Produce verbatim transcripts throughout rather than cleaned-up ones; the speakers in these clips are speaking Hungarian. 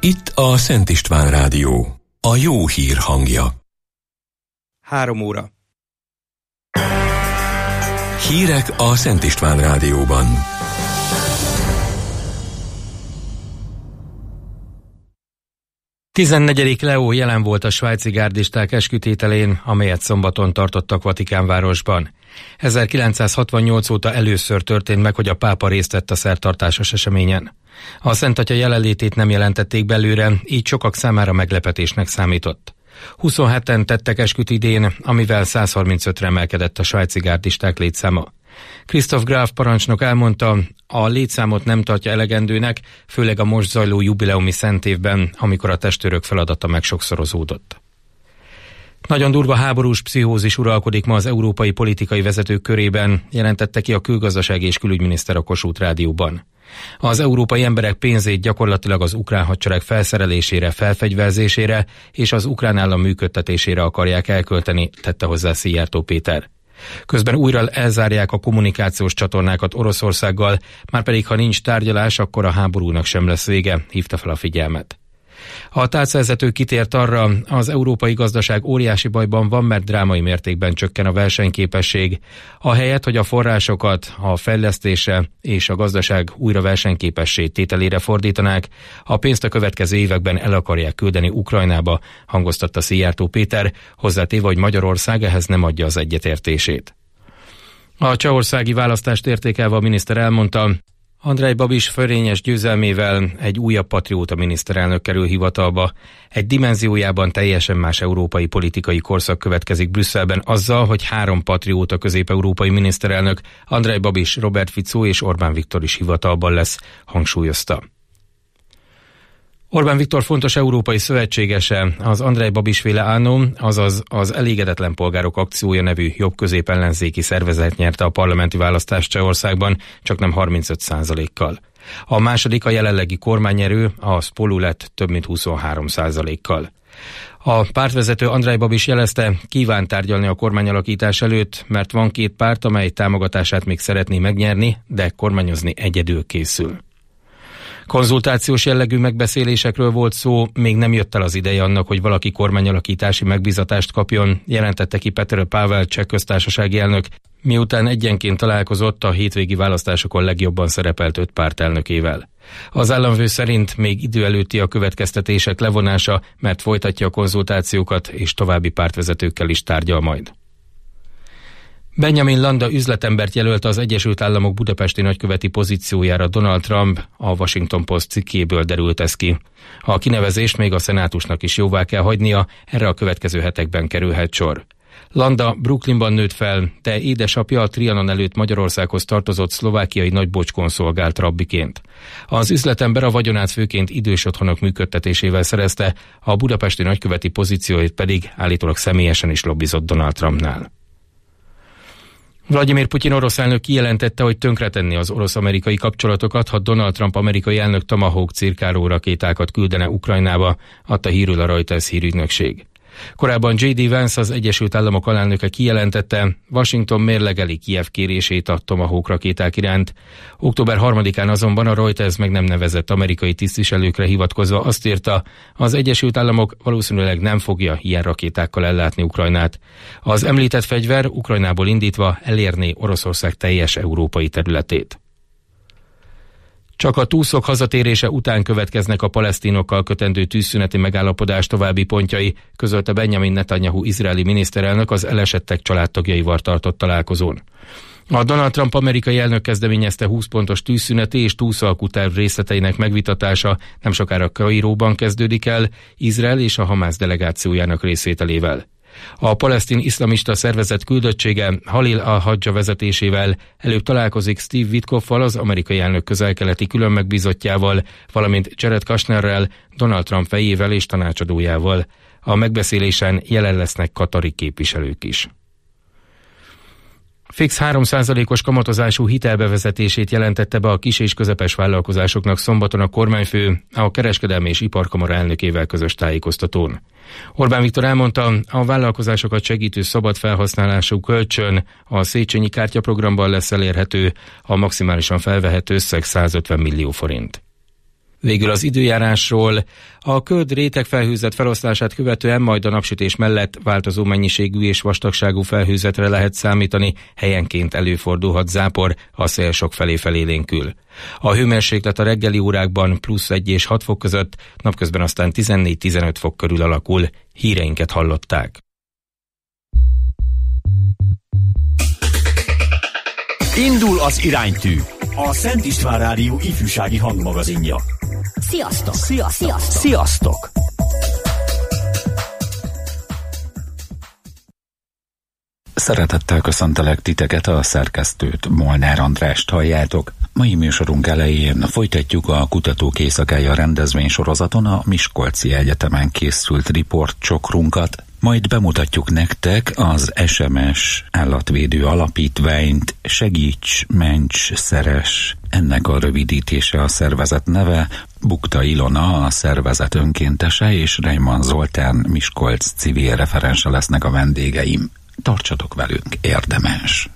Itt a Szent István Rádió, a jó hír hangja. Három óra. Hírek a Szent István Rádióban. tizennegyedik Leó jelen volt a svájci gárdisták eskütételén, amelyet szombaton tartottak Vatikánvárosban. ezerkilencszázhatvannyolc óta először történt meg, hogy a pápa részt vett a szertartásos eseményen. A Szent Atya jelenlétét nem jelentették belőle, így sokak számára meglepetésnek számított. huszonheten tettek esküt idén, amivel százharmincötre emelkedett a svájci gárdisták létszáma. Christoph Graf parancsnok elmondta, a létszámot nem tartja elegendőnek, főleg a most zajló jubileumi szentévben, amikor a testőrök feladata megsokszorozódott. Nagyon durva háborús pszichózis uralkodik ma az európai politikai vezetők körében, jelentette ki a külgazdasági és külügyminiszter a Kossuth Rádióban. Az európai emberek pénzét gyakorlatilag az ukrán hadsereg felszerelésére, felfegyverzésére és az ukrán állam működtetésére akarják elkölteni, tette hozzá Szijjártó Péter. Közben újra elzárják a kommunikációs csatornákat Oroszországgal, márpedig ha nincs tárgyalás, akkor a háborúnak sem lesz vége, hívta fel a figyelmet. A tárcavezető kitért arra, az európai gazdaság óriási bajban van, mert drámai mértékben csökken a versenyképesség. Ahelyett, hogy a forrásokat a fejlesztésre és a gazdaság újra versenyképessé tételére fordítanák, a pénzt a következő években el akarják küldeni Ukrajnába, hangoztatta Szijjártó Péter, hozzátéve, hogy Magyarország ehhez nem adja az egyetértését. A csehországi választást értékelve a miniszter elmondta, Andrej Babis fölényes győzelmével egy újabb patrióta miniszterelnök kerül hivatalba. Egy dimenziójában teljesen más európai politikai korszak következik Brüsszelben azzal, hogy három patrióta közép-európai miniszterelnök, Andrej Babis, Robert Fico és Orbán Viktor is hivatalban lesz, hangsúlyozta. Orbán Viktor fontos európai szövetségese, az Andrej Babis-féle Áno, azaz az Elégedetlen Polgárok Akciója nevű jobb-közép ellenzéki szervezet nyerte a parlamenti választást Csehországban, csaknem harmincöt százalékkal. A második a jelenlegi kormányerő, a Spolu lett több mint huszonhárom százalékkal. A pártvezető Andrej Babis jelezte, kíván tárgyalni a kormányalakítás előtt, mert van két párt, amely támogatását még szeretné megnyerni, de kormányozni egyedül készül. Konzultációs jellegű megbeszélésekről volt szó, még nem jött el az ideje annak, hogy valaki kormányalakítási megbízatást kapjon, jelentette ki Petr Pavel cseh köztársasági elnök, miután egyenként találkozott a hétvégi választásokon legjobban szerepelt öt párt elnökével. Az államfő szerint még idő előtti a következtetések levonása, mert folytatja a konzultációkat és további pártvezetőkkel is tárgyal majd. Benjamin Landa üzletembert jelölt az Egyesült Államok budapesti nagyköveti pozíciójára Donald Trump, a Washington Post cikkéből derült ez ki. A kinevezést még a szenátusnak is jóvá kell hagynia, erre a következő hetekben kerülhet sor. Landa Brooklynban nőtt fel, de édesapja a Trianon előtt Magyarországhoz tartozott szlovákiai nagybocskon szolgált rabbiként. Az üzletember a vagyonát főként idős otthonok működtetésével szerezte, a budapesti nagyköveti pozícióit pedig állítólag személyesen is lobbizott Donald Trumpnál. Vladimir Putyin orosz elnök kijelentette, hogy tönkretenni az orosz-amerikai kapcsolatokat, ha Donald Trump amerikai elnök Tomahawk cirkáló rakétákat küldene Ukrajnába, adta hírül a Reuters hírügynökség. Korábban J D Vance, az Egyesült Államok alelnöke kijelentette, Washington mérlegeli Kijev kérését a Tomahawk rakéták iránt. október harmadikán azonban a Reuters meg nem nevezett amerikai tisztviselőkre hivatkozva azt írta, az Egyesült Államok valószínűleg nem fogja ilyen rakétákkal ellátni Ukrajnát. Az említett fegyver Ukrajnából indítva elérné Oroszország teljes európai területét. Csak a túszok hazatérése után következnek a palesztinokkal kötendő tűzszüneti megállapodás további pontjai, közölte Benjamin Netanyahu izraeli miniszterelnök az elesettek családtagjaival tartott találkozón. A Donald Trump amerikai elnök kezdeményezte húsz pontos tűzszüneti és túszalkú-terv részleteinek megvitatása nem sokára Kairóban kezdődik el, Izrael és a Hamász delegációjának részvételével. A palesztin iszlamista szervezet küldöttsége Halil al-Hadja vezetésével előbb találkozik Steve Witkoffal, az amerikai elnök közel-keleti külön megbízottjával, valamint Jared Kushnerrel, Donald Trump fejével és tanácsadójával. A megbeszélésen jelen lesznek katari képviselők is. Fix három százalékos kamatozású hitelbevezetését jelentette be a kis- és közepes vállalkozásoknak szombaton a kormányfő a Kereskedelmi és Iparkamara elnökével közös tájékoztatón. Orbán Viktor elmondta, a vállalkozásokat segítő szabad felhasználású kölcsön a Széchenyi kártyaprogramban lesz elérhető, a maximálisan felvehető összeg százötven millió forint. Végül az időjárásról. A köd rétegfelhőzet feloszlását követően majd a napsütés mellett változó mennyiségű és vastagságú felhőzetre lehet számítani, helyenként előfordulhat zápor, a szél sokfelé felélénkül. A hőmérséklet a reggeli órákban plusz egy és hat fok között, napközben aztán tizennégy-tizenöt fok körül alakul. Híreinket hallották. Indul az iránytű, a Szent István Rádió ifjúsági hangmagazinja. Sziasztok! Sziasztok! Sziasztok! Sziasztok! Szeretettel köszöntelek titeket, a szerkesztőt, Molnár Andrást halljátok. Mai műsorunk elején folytatjuk a Kutatók Éjszakája rendezvénysorozaton a Miskolci Egyetemen készült riportcsokrunkat, majd bemutatjuk nektek az es em es állatvédő alapítványt, Segíts, Ments, Szeress. Ennek a rövidítése a szervezet neve. Bukta Ilona, a szervezet önkéntese, és Reimann Zoltán, Miskolc civil referense lesznek a vendégeim. Tartsatok velünk, érdemes!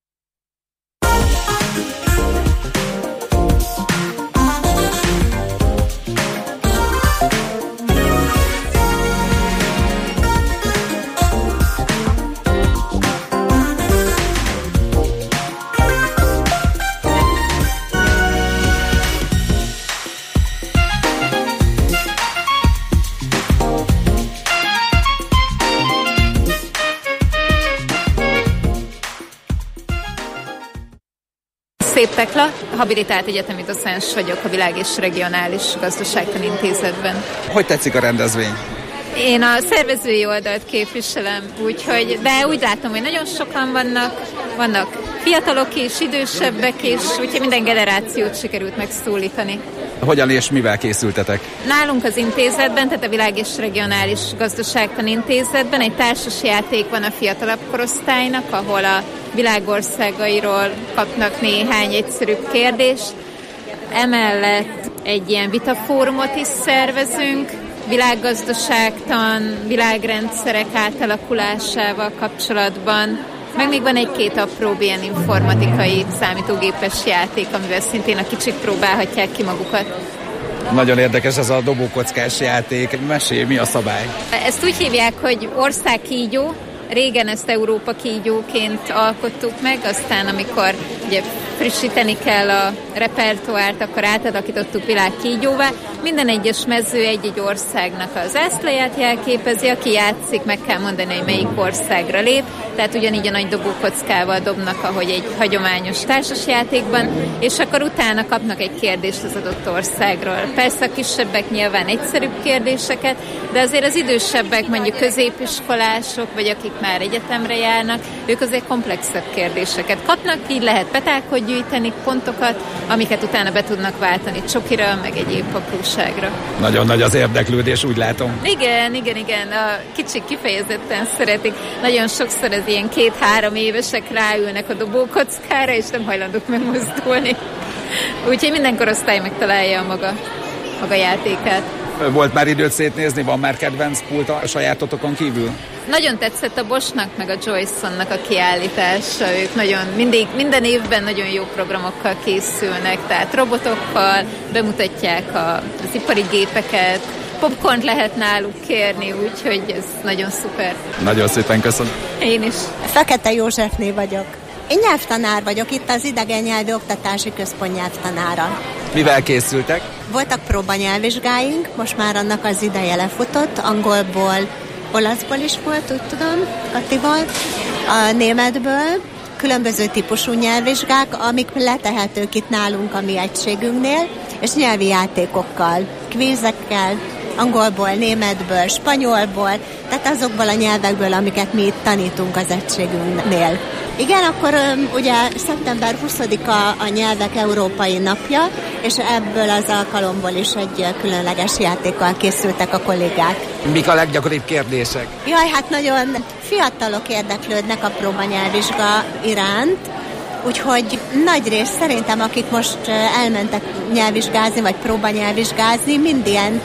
Szép Tekla, habilitált egyetemi docens vagyok a Világ- és Regionális Gazdaságtani Intézetben. Hogy tetszik a rendezvény? Én a szervezői oldalt képviselem, úgyhogy, de úgy látom, hogy nagyon sokan vannak, vannak fiatalok is, idősebbek is, úgyhogy minden generációt sikerült megszólítani. Hogyan és mivel készültetek? Nálunk az intézetben, tehát a Világ- és Regionális Gazdaságtani Intézetben egy társasjáték van a fiatalabb korosztálynak, ahol a világországairól kapnak néhány egyszerűbb kérdést. Emellett egy ilyen vitafórumot is szervezünk, világgazdaságtan, világrendszerek átalakulásával kapcsolatban. Meg még van egy-két apróbb ilyen informatikai számítógépes játék, amivel szintén a kicsik próbálhatják ki magukat. Nagyon érdekes ez a dobókockás játék. Mesélj, mi a szabály? Ezt úgy hívják, hogy országkígyó. Régen ezt Európa kígyóként alkottuk meg, aztán amikor ugye frissíteni kell a repertoárt, akkor átalakítottuk világkígyóvá. Minden egyes mező egy-egy országnak az zászlaját jelképezi, aki játszik, meg kell mondani, hogy melyik országra lép, tehát ugyanígy a nagy dobókockával dobnak, ahogy egy hagyományos társasjátékban, és akkor utána kapnak egy kérdést az adott országról. Persze a kisebbek nyilván egyszerűbb kérdéseket, de azért az idősebbek, mondjuk középiskolások, vagy akik már egyetemre járnak, ők azért komplexebb kérdéseket kapnak, így lehet petákot gyűjteni, pontokat, amiket utána be tudnak váltani csokira, meg egyéb apróságra. Nagyon nagy az érdeklődés, úgy látom. Igen, igen, igen. A kicsik kifejezetten szeretik. Nagyon sokszor az ilyen két-három évesek ráülnek a dobókockára, és nem hajlandók megmozdulni. Úgyhogy minden korosztály megtalálja a maga, maga játékát. Volt már időt szétnézni, van már kedvenc pult a sajátotokon kívül? Nagyon tetszett a Boschnak meg a Joyce-onnak a kiállítása. Ők nagyon mindig, minden évben nagyon jó programokkal készülnek, tehát robotokkal, bemutatják a, az ipari gépeket, popcornt lehet náluk kérni, úgyhogy ez nagyon szuper. Nagyon szépen köszönöm. Én is. Fekete Józsefné vagyok. Én nyelvtanár vagyok, itt az Idegen Nyelvi Oktatási Központ nyelvtanára. Mivel készültek? Voltak próbanyelvvizsgáink, most már annak az ideje lefutott, angolból, olaszból is volt, úgy tudom, Katival, a németből, különböző típusú nyelvvizsgák, amik letehetők itt nálunk a mi egységünknél, és nyelvi játékokkal, kvízekkel, angolból, németből, spanyolból, tehát azokból a nyelvekből, amiket mi itt tanítunk az egységünknél. Igen, akkor ugye szeptember huszadika a nyelvek európai napja, és ebből az alkalomból is egy különleges játékkal készültek a kollégák. Mik a leggyakoribb kérdések? Jaj, hát nagyon fiatalok érdeklődnek a próbanyelvvizsga iránt, úgyhogy nagy rész szerintem, akik most elmentek nyelvvizsgázni, vagy próbanyelvvizsgázni, mind ilyen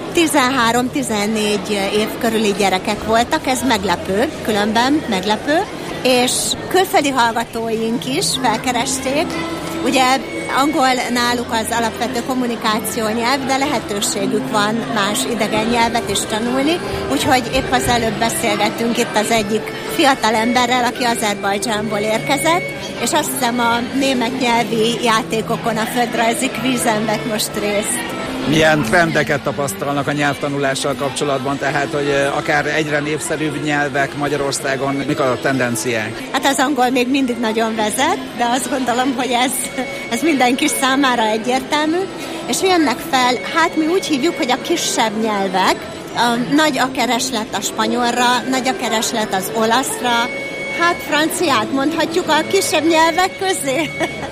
tizenhárom-tizennégy év körüli gyerekek voltak, ez meglepő, különben meglepő, és külföldi hallgatóink is felkeresték, Ugye angol náluk az alapvető kommunikáció nyelv, de lehetőségük van más idegen nyelvet is tanulni, úgyhogy épp az előbb beszélgettünk itt az egyik fiatal emberrel, aki Azerbajdzsánból érkezett, és azt hiszem a német nyelvi játékokon a földrajzi kvízen vett most részt. Milyen trendeket tapasztalnak a nyelvtanulással kapcsolatban, tehát hogy akár egyre népszerűbb nyelvek Magyarországon, mik a tendenciák? Hát az angol még mindig nagyon vezet, de azt gondolom, hogy ez, ez mindenki számára egyértelmű, és jönnek fel, hát mi úgy hívjuk, hogy a kisebb nyelvek, a, nagy a kereslet a spanyolra, nagy a kereslet az olaszra, hát franciát mondhatjuk a kisebb nyelvek közé,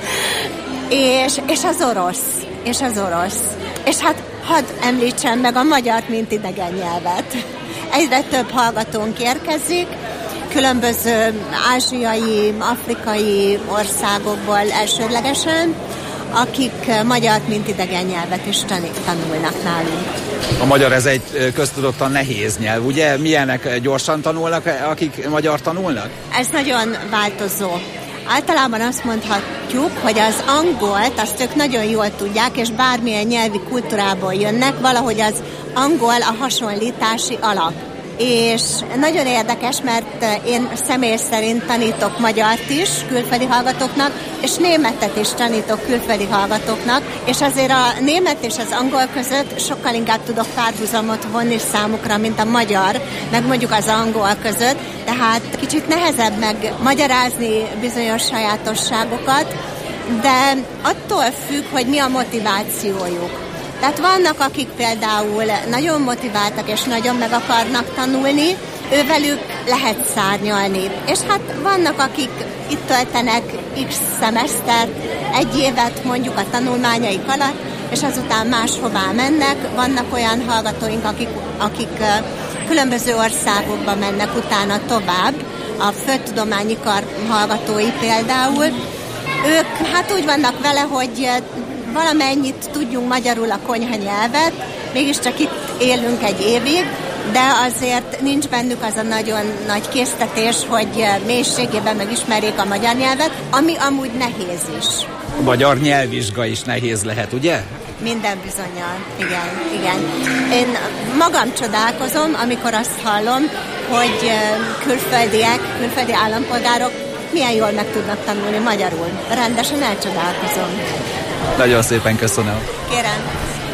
és, és az orosz, és az orosz. És hát hadd említsem meg a magyart, mint idegen nyelvet. Egyre több hallgatónk érkezik, különböző ázsiai, afrikai országokból elsődlegesen, akik magyart, mint idegen nyelvet is tanulnak nálunk. A magyar ez egy köztudottan nehéz nyelv, ugye? Milyenek gyorsan tanulnak, akik magyar tanulnak? Ez nagyon változó. Általában azt mondhatjuk, hogy az angolt azt ők nagyon jól tudják, és bármilyen nyelvi kultúrából jönnek, valahogy az angol a hasonlítási alap. És nagyon érdekes, mert én személy szerint tanítok magyart is külföldi hallgatóknak, és németet is tanítok külföldi hallgatóknak, és azért a német és az angol között sokkal inkább tudok párhuzamot vonni számukra, mint a magyar, meg mondjuk az angol között, tehát kicsit nehezebb meg magyarázni bizonyos sajátosságokat, de attól függ, hogy mi a motivációjuk. Tehát vannak, akik például nagyon motiváltak és nagyon meg akarnak tanulni, ővelük lehet szárnyalni. És hát vannak, akik itt töltenek x szemesztert, egy évet mondjuk a tanulmányaik alatt, és azután máshová mennek. Vannak olyan hallgatóink, akik, akik különböző országokba mennek utána tovább, a földtudományi kar hallgatói például. Ők hát úgy vannak vele, hogy valamennyit tudjunk magyarul a konyha nyelvet, mégiscsak itt élünk egy évig, de azért nincs bennük az a nagyon nagy késztetés, hogy mélységében megismerjék a magyar nyelvet, ami amúgy nehéz is. A magyar nyelvvizsga is nehéz lehet, ugye? Minden bizonnyal, igen, igen. Én magam csodálkozom, amikor azt hallom, hogy külföldiek, külföldi állampolgárok milyen jól meg tudnak tanulni magyarul. Rendesen elcsodálkozom. Nagyon szépen köszönöm. Kérem.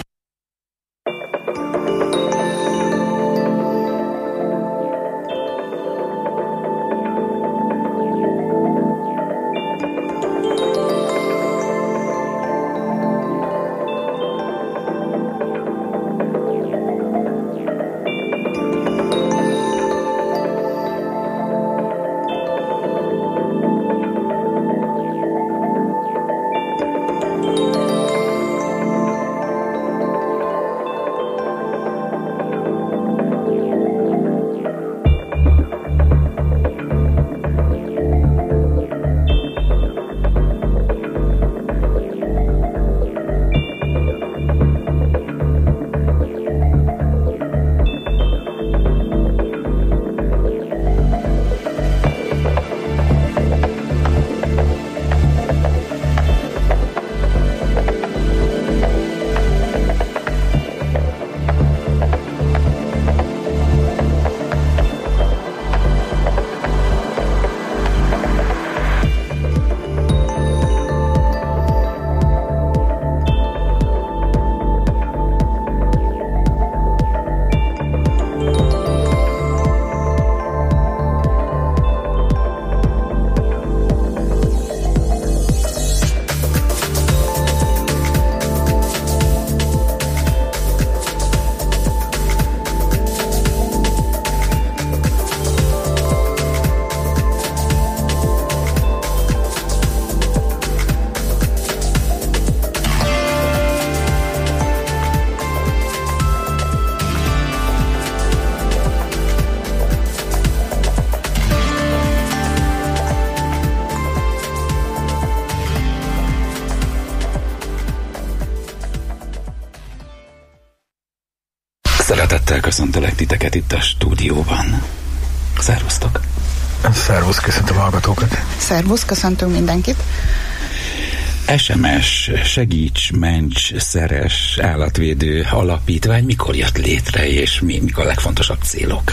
Szeretettel köszöntelek titeket itt a stúdióban. Szervusztok! Szervusz, köszöntöm a hallgatókat! Szervusz, köszöntünk mindenkit! es em es, segíts, ments, szeress, állatvédő alapítvány mikor jött létre, és mi, mik a legfontosabb célok?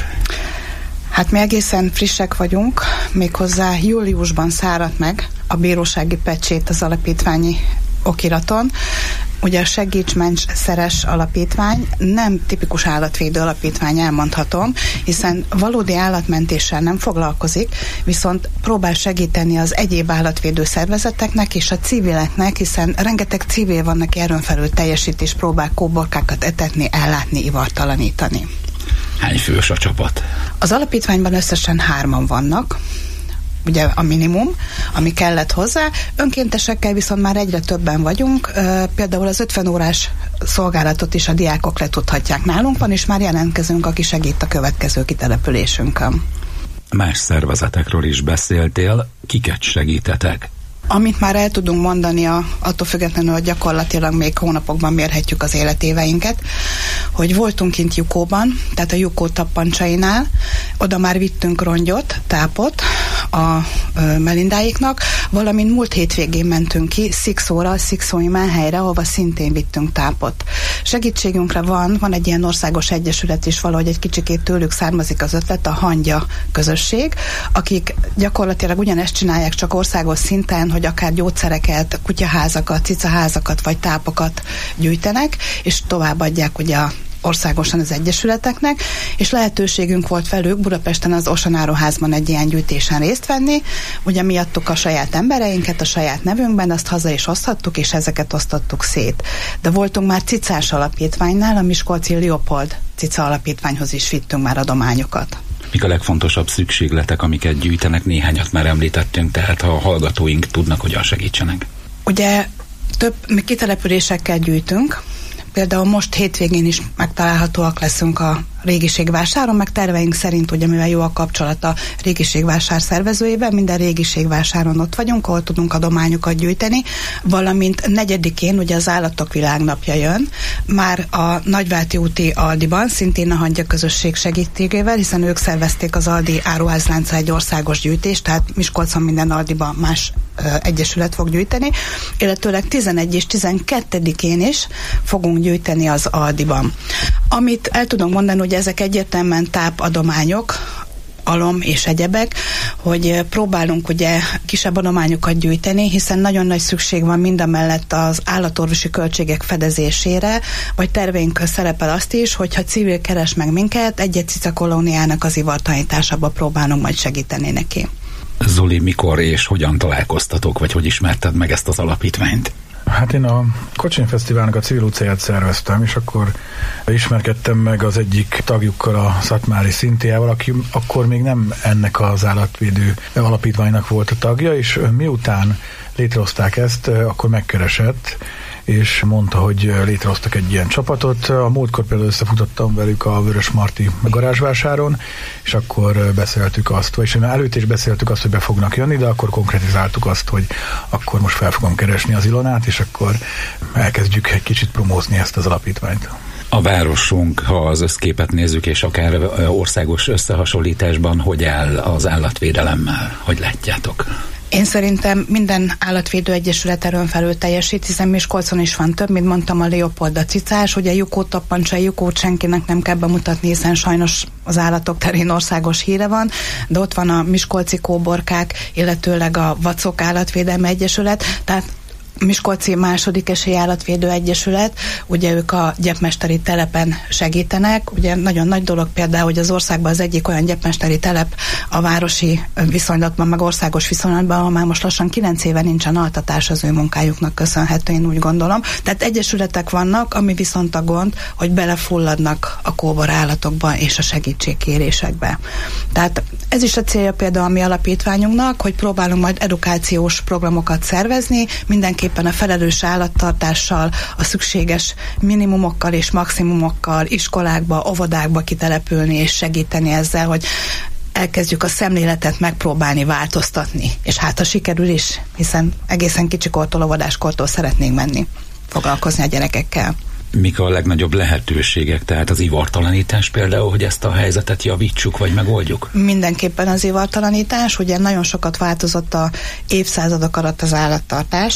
Hát mi egészen frissek vagyunk, méghozzá júliusban száradt meg a bírósági pecsét az alapítványi okiraton. Ugye a Segíts, Ments, Szeress alapítvány nem tipikus állatvédő alapítvány, elmondhatom, hiszen valódi állatmentéssel nem foglalkozik, viszont próbál segíteni az egyéb állatvédő szervezeteknek és a civileknek, hiszen rengeteg civil van, aki erőn felül teljesít és próbál kóborkákat etetni, ellátni, ivartalanítani. Hány fős a csapat? Az alapítványban összesen hárman vannak, ugye a minimum, ami kellett hozzá. Önkéntesekkel viszont már egyre többen vagyunk, például az ötven órás szolgálatot is a diákok letudhatják nálunk van, és már jelentkezünk, aki segít a következő kitelepülésünkön. Más szervezetekről is beszéltél, kiket segítetek? Amit már el tudunk mondani, a, attól függetlenül, hogy gyakorlatilag még hónapokban mérhetjük az életéveinket, hogy voltunk kint Jukóban, tehát a Jukó tappancsainál, oda már vittünk rongyot, tápot a ö, melindáiknak, valamint múlt hétvégén mentünk ki Szikszóra, a Szikszói menhelyre, ahova szintén vittünk tápot. Segítségünkre van, van egy ilyen országos egyesület is, valahogy egy kicsikét tőlük származik az ötlet, a Hangya közösség, akik gyakorlatilag ugyanezt csinálják, csak országos szinten, hogy akár gyógyszereket, kutyaházakat, cicaházakat vagy tápokat gyűjtenek, és továbbadják ugye országosan az egyesületeknek, és lehetőségünk volt velük Budapesten az Osanáruházban egy ilyen gyűjtésen részt venni, ugye miattuk a saját embereinket, a saját nevünkben, azt haza is oszthattuk, és ezeket osztottuk szét. De voltunk már cicás alapítványnál, a Miskolci Leopold cica alapítványhoz is vittünk már adományokat. Mik a legfontosabb szükségletek, amiket gyűjtenek? Néhányat már említettünk, tehát ha a hallgatóink tudnak, hogyan segítsenek. Ugye több mi kitelepülésekkel gyűjtünk, például most hétvégén is megtalálhatóak leszünk a Régiségvásáron, meg terveink szerint, ugye mivel jó a kapcsolat a Régiségvásár szervezőjével, minden Régiségvásáron ott vagyunk, ahol tudunk adományokat gyűjteni, valamint negyedikén ugye az Állatok Világnapja jön, már a Nagyváti úti Aldiban, szintén a Hangya közösség segítségével, hiszen ők szervezték az Aldi áruházlánccal egy országos gyűjtést, tehát Miskolcon minden Aldiban más ö, egyesület fog gyűjteni, illetőleg tizenegy és tizenkettedikén is fogunk gyűjteni az Aldiban. Amit el tudom mondani, hogy ezek egyértelműen tápadományok, alom és egyebek, hogy próbálunk ugye kisebb adományokat gyűjteni, hiszen nagyon nagy szükség van mindamellett az állatorvosi költségek fedezésére, vagy terveinkön szerepel azt is, hogyha civil keres meg minket, egy-egy cicakolóniának az ivartalanításába próbálunk majd segíteni neki. Zoli, mikor és hogyan találkoztatok, vagy hogy ismerted meg ezt az alapítványt? Hát én a Kocsin Fesztiválnak a civil utcáját szerveztem, és akkor ismerkedtem meg az egyik tagjukkal, a Szatmári Szintiával, aki akkor még nem ennek az állatvédő alapítványnak volt a tagja, és miután létrehozták ezt, akkor megkeresett, és mondta, hogy létrehoztak egy ilyen csapatot. A múltkor például összefutottam velük a Vörösmarty garázsvásáron, és akkor beszéltük azt, és előtt is beszéltük azt, hogy be fognak jönni, de akkor konkretizáltuk azt, hogy akkor most fel fogom keresni az Ilonát, és akkor elkezdjük egy kicsit promózni ezt az alapítványt. A városunk, ha az összképet nézzük, és akár országos összehasonlításban, hogy áll az állatvédelemmel? Hogy látjátok? Én szerintem minden állatvédő egyesület erőn felül teljesít, hiszen Miskolcon is van több, mint mondtam, a Leopold, a cicás, ugye Jukó tappancsa, Jukót senkinek nem kell bemutatni, hiszen sajnos az állatok terén országos híre van, de ott van a Miskolci kóborkák, illetőleg a Vacok Állatvédelmi Egyesület, tehát Miskolci második esély állatvédő egyesület, ugye ők a gyepmesteri telepen segítenek, ugye nagyon nagy dolog például, hogy az országban az egyik olyan gyepmesteri telep a városi viszonylatban, meg országos viszonylatban, ahol már most lassan kilenc éve nincsen altatás az ő munkájuknak köszönhető, én úgy gondolom. Tehát egyesületek vannak, ami viszont a gond, hogy belefulladnak a kóbor állatokba és a segítségkérésekbe. Tehát ez is a célja például a mi alapítványunknak, hogy próbálunk majd edukációs programokat szervezni, mindenképpen a felelős állattartással, a szükséges minimumokkal és maximumokkal iskolákba, óvodákba kitelepülni és segíteni ezzel, hogy elkezdjük a szemléletet megpróbálni változtatni. És hát ha sikerül is, hiszen egészen kicsikortól, óvodáskortól szeretnénk menni, foglalkozni a gyerekekkel. Mik a legnagyobb lehetőségek, tehát az ivartalanítás például, hogy ezt a helyzetet javítsuk, vagy megoldjuk? Mindenképpen az ivartalanítás, ugye nagyon sokat változott a évszázadok alatt az állattartás,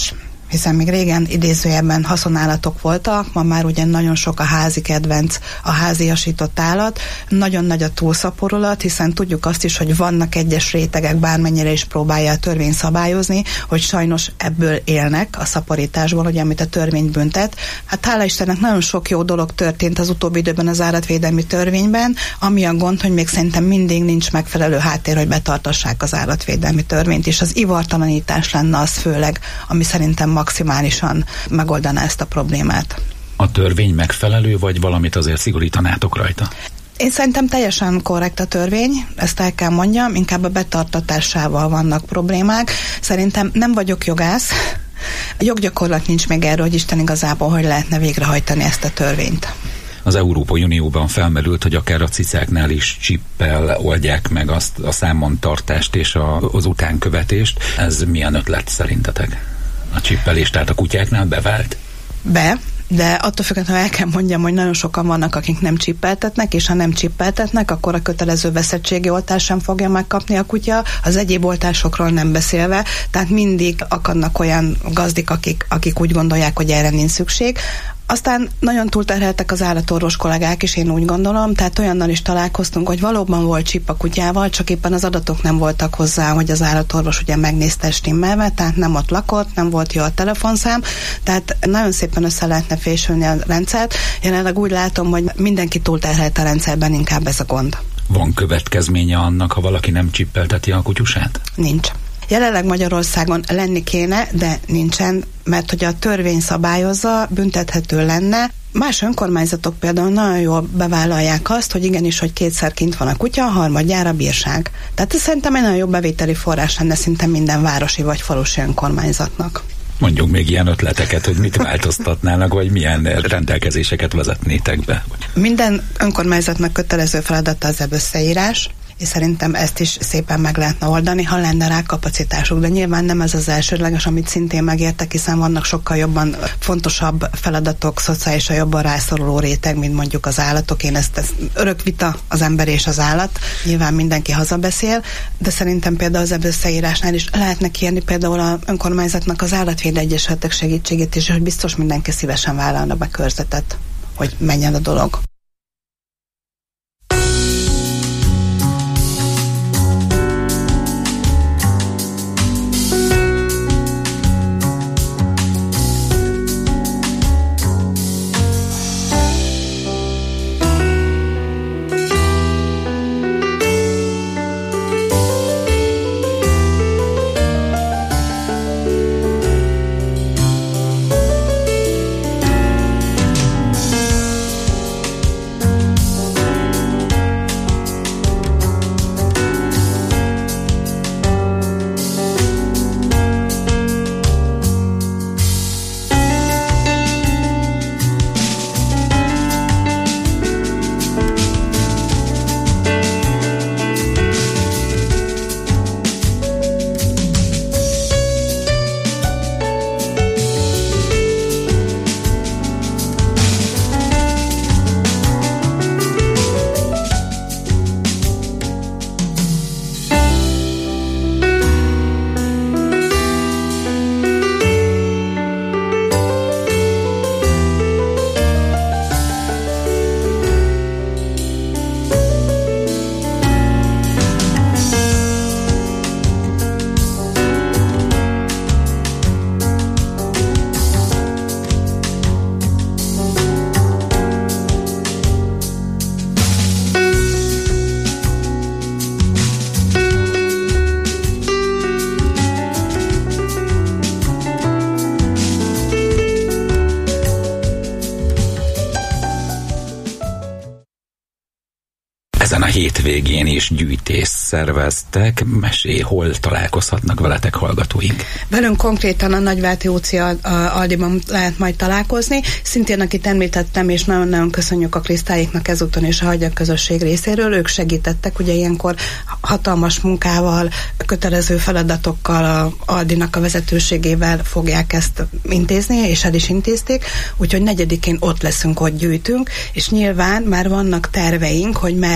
hiszen még régen idézőjelben haszonállatok voltak, ma már ugye nagyon sok a házi kedvenc, a háziasított állat, nagyon nagy a túlszaporulat, hiszen tudjuk azt is, hogy vannak egyes rétegek, bármennyire is próbálja a törvény szabályozni, hogy sajnos ebből élnek a szaporításból, ugye, amit a törvény büntet. Hát hála Istennek nagyon sok jó dolog történt az utóbbi időben az állatvédelmi törvényben, ami a gond, hogy még szerintem mindig nincs megfelelő háttér, hogy betartassák az állatvédelmi törvényt, és az ivartalanítás lenne az főleg, ami szerintem maximálisan megoldaná ezt a problémát. A törvény megfelelő, vagy valamit azért szigorítanátok rajta? Én szerintem teljesen korrekt a törvény, ezt el kell mondjam, inkább a betartatásával vannak problémák. Szerintem nem vagyok jogász, a joggyakorlat nincs még erről, hogy Isten igazából hogy lehetne végrehajtani ezt a törvényt. Az Európai Unióban felmerült, hogy akár a cicáknál is csippel oldják meg azt a számmontartást és a, az utánkövetést. Ez milyen ötlet szerintetek? A csippelés, tehát a kutyáknál bevált? Be, de attól függetlenül el kell mondjam, hogy nagyon sokan vannak, akik nem csippeltetnek, és ha nem csippeltetnek, akkor a kötelező veszettségi oltás sem fogja megkapni a kutya, az egyéb oltásokról nem beszélve, tehát mindig akadnak olyan gazdik, akik, akik úgy gondolják, hogy erre nincs szükség. Aztán nagyon túlterheltek az állatorvos kollégák is, én úgy gondolom, tehát olyannal is találkoztunk, hogy valóban volt csipp a kutyával, csak éppen az adatok nem voltak hozzá, hogy az állatorvos ugye megnézte stimmelve, tehát nem ott lakott, nem volt jó a telefonszám, tehát nagyon szépen össze lehetne fésülni a rendszert. Jelenleg úgy látom, hogy mindenki túlterhelt a rendszerben, inkább ez a gond. Van következménye annak, ha valaki nem csippelteti a kutyusát? Nincs. Jelenleg Magyarországon lenni kéne, de nincsen, mert hogy a törvény szabályozza, büntethető lenne. Más önkormányzatok például nagyon jól bevállalják azt, hogy igenis, hogy kétszer kint van a kutya, harmadjára bírság. Tehát ez szerintem egy nagyon jó bevételi forrás lenne szinte minden városi vagy falusi önkormányzatnak. Mondjuk még ilyen ötleteket, hogy mit változtatnának, vagy milyen rendelkezéseket vezetnétek be. Minden önkormányzatnak kötelező feladata az összeírás, és szerintem ezt is szépen meg lehetne oldani, ha lenne rá kapacitásuk, de nyilván nem ez az elsődleges, amit szintén megértek, hiszen vannak sokkal jobban fontosabb feladatok, szociálisan jobban rászoruló réteg, mint mondjuk az állatok. Én ezt, ezt örök vita az ember és az állat, nyilván mindenki hazabeszél, de szerintem például az összeírásnál is lehetne kérni például az önkormányzatnak az állatvédő egyesületek segítségét is, hogy biztos mindenki szívesen vállalna be körzetet, hogy menjen a dolog. Ezen a hétvégén is gyűjtést szerveztek. Mesélj, hol találkozhatnak veletek hallgatóink? Velünk konkrétan a Nagyvárti Óci Aldiban lehet majd találkozni. Szintén, akit említettem, és nagyon-nagyon köszönjük a Krisztályéknak ezúton és a Hagyja közösség részéről. Ők segítettek, ugye ilyenkor hatalmas munkával, kötelező feladatokkal, a Aldinak a vezetőségével fogják ezt intézni, és el is intézték. Úgyhogy negyedikén ott leszünk, ott gyűjtünk, és nyilván már vannak terveink, hogy merre tovább.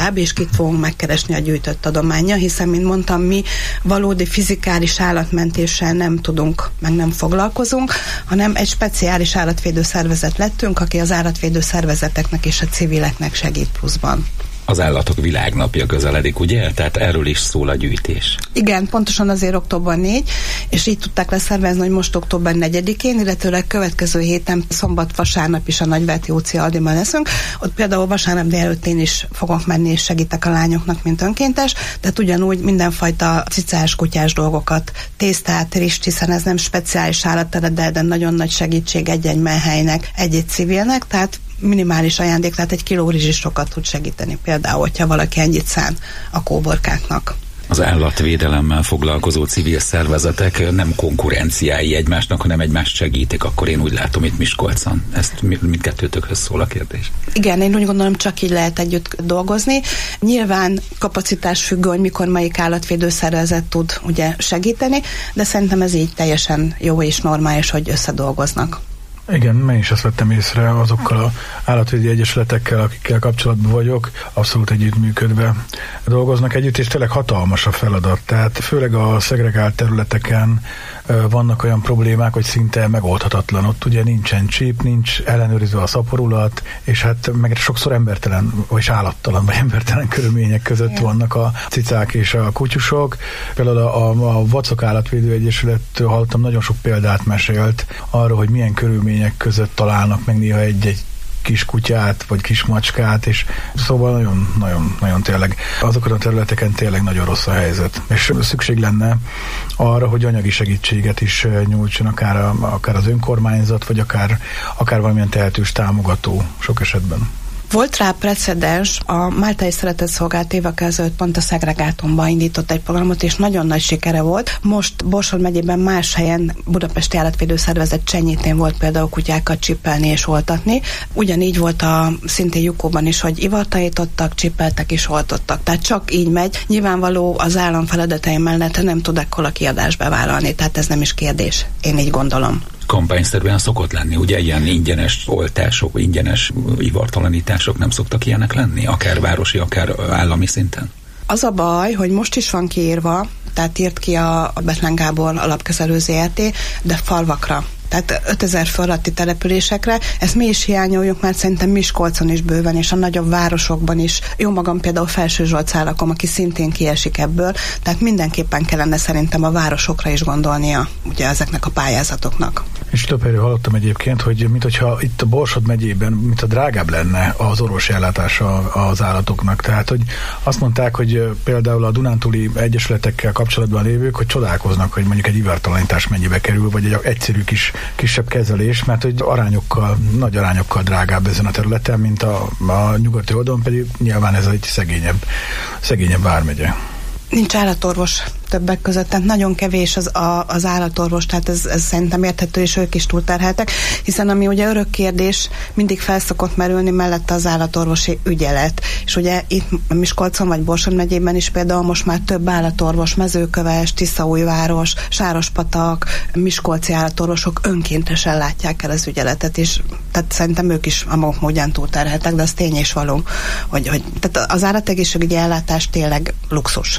tovább, és kit fogunk megkeresni a gyűjtött adománnya, hiszen, mint mondtam, mi valódi fizikális állatmentéssel nem tudunk, meg nem foglalkozunk, hanem egy speciális állatvédő szervezet lettünk, aki az állatvédő szervezeteknek és a civileknek segít pluszban. Az Állatok Világnapja közeledik, ugye? Tehát erről is szól a gyűjtés. Igen, pontosan azért október négy, és így tudták leszervezni, hogy most október negyedikén, illetőleg következő héten szombat, vasárnap is a Nagyverti Óci Aldiban leszünk. Ott például vasárnap délelőtt én is fogok menni, és segítek a lányoknak, mint önkéntes, tehát ugyanúgy mindenfajta cicás, kutyás dolgokat, tésztát, rist, hiszen ez nem speciális állatered, de nagyon nagy segítség egy-egy menhelynek, egy-egy civilnek, tehát minimális ajándék, tehát egy kiló rizs is sokat tud segíteni, például, hogyha valaki ennyit szán a kóborkáknak. Az állatvédelemmel foglalkozó civil szervezetek nem konkurenciái egymásnak, hanem egymást segítik, akkor én úgy látom itt Miskolcon. Ezt mindkettőtökhöz szól a kérdés. Igen, én úgy gondolom, csak így lehet együtt dolgozni. Nyilván kapacitás függő, hogy mikor melyik állatvédő szervezet tud ugye segíteni, de szerintem ez így teljesen jó és normális, hogy összedolgoznak. Igen, én is ezt vettem észre azokkal az állatvédi egyesületekkel, akikkel kapcsolatban vagyok, abszolút együttműködve dolgoznak együtt, és tényleg hatalmas a feladat. Tehát főleg a szegregált területeken vannak olyan problémák, hogy szinte megoldhatatlan. Ott ugye nincsen csíp, nincs ellenőrizve a szaporulat, és hát meg sokszor embertelen, vagy állattalan, vagy embertelen körülmények között Igen. vannak a cicák és a kutyusok. Például a, a, a Vacok Állatvédő Egyesülettől hallottam, nagyon sok példát mesélt arról, hogy milyen körülmények között találnak meg néha egy-egy kis kutyát, vagy kis macskát, és szóval nagyon, nagyon, nagyon tényleg azokon a területeken tényleg nagyon rossz a helyzet. És szükség lenne arra, hogy anyagi segítséget is nyújtson, akár, a, akár az önkormányzat, vagy akár, akár valamilyen tehetős támogató sok esetben. Volt rá precedens, a Máltai Szeretetszolgálat évek ezelőtt pont a Szegregátumban indított egy programot, és nagyon nagy sikere volt. Most Borsod megyében más helyen Budapesti Állatvédő Szervezet Csenyítén volt például kutyákat csippelni és oltatni. Ugyanígy volt a szintén Jukóban is, hogy ivartaítottak, csippeltek és oltottak. Tehát csak így megy. Nyilvánvaló az állam feladatai mellett nem tud ekkora kiadást bevállalni, tehát ez nem is kérdés. Én így gondolom. Kampányszerűen szokott lenni, ugye ilyen ingyenes oltások, ingyenes ivartalanítások nem szoktak ilyenek lenni, akár városi, akár állami szinten? Az a baj, hogy most is van kiírva, tehát írt ki a Bethlen Gábor Alapkezelő zé er té, de falvakra. Tehát ötezer fölötti településekre. Ezt mi is hiányoljuk, mert szerintem Miskolcon is bőven, és a nagyobb városokban is. Jó magam például Felsőzsolcárakon, aki szintén kiesik ebből, tehát mindenképpen kellene szerintem a városokra is gondolnia ugye ezeknek a pályázatoknak. És több helyről hallottam egyébként, hogy minthogyha itt a Borsod megyében, mint a drágább lenne az orvosi ellátása az állatoknak. Tehát, hogy azt mondták, hogy például a dunántúli egyesületekkel kapcsolatban lévők, hogy csodálkoznak, hogy mondjuk egy ivartalanítás mennyibe kerül, vagy egy egyszerű kis kisebb kezelés, mert hogy arányokkal, nagy arányokkal drágább ezen a területen, mint a, a nyugati oldalon, pedig nyilván ez egy szegényebb, szegényebb vármegye. Nincs állatorvos többek között, tehát nagyon kevés az, a, az állatorvos, tehát ez, ez szerintem érthető, és ők is túlterheltek, hiszen ami ugye örök kérdés, mindig felszokott merülni mellette az állatorvosi ügyelet. És ugye itt Miskolcon vagy Borsod megyében is például most már több állatorvos, Mezőköves, Tiszaújváros, Sárospatak, miskolci állatorvosok önkéntesen látják el az ügyeletet, és tehát szerintem ők is a maguk módján túlterheltek, de az tény és való, hogy, hogy tehát az állategészségügyi ellátás tényleg luxus.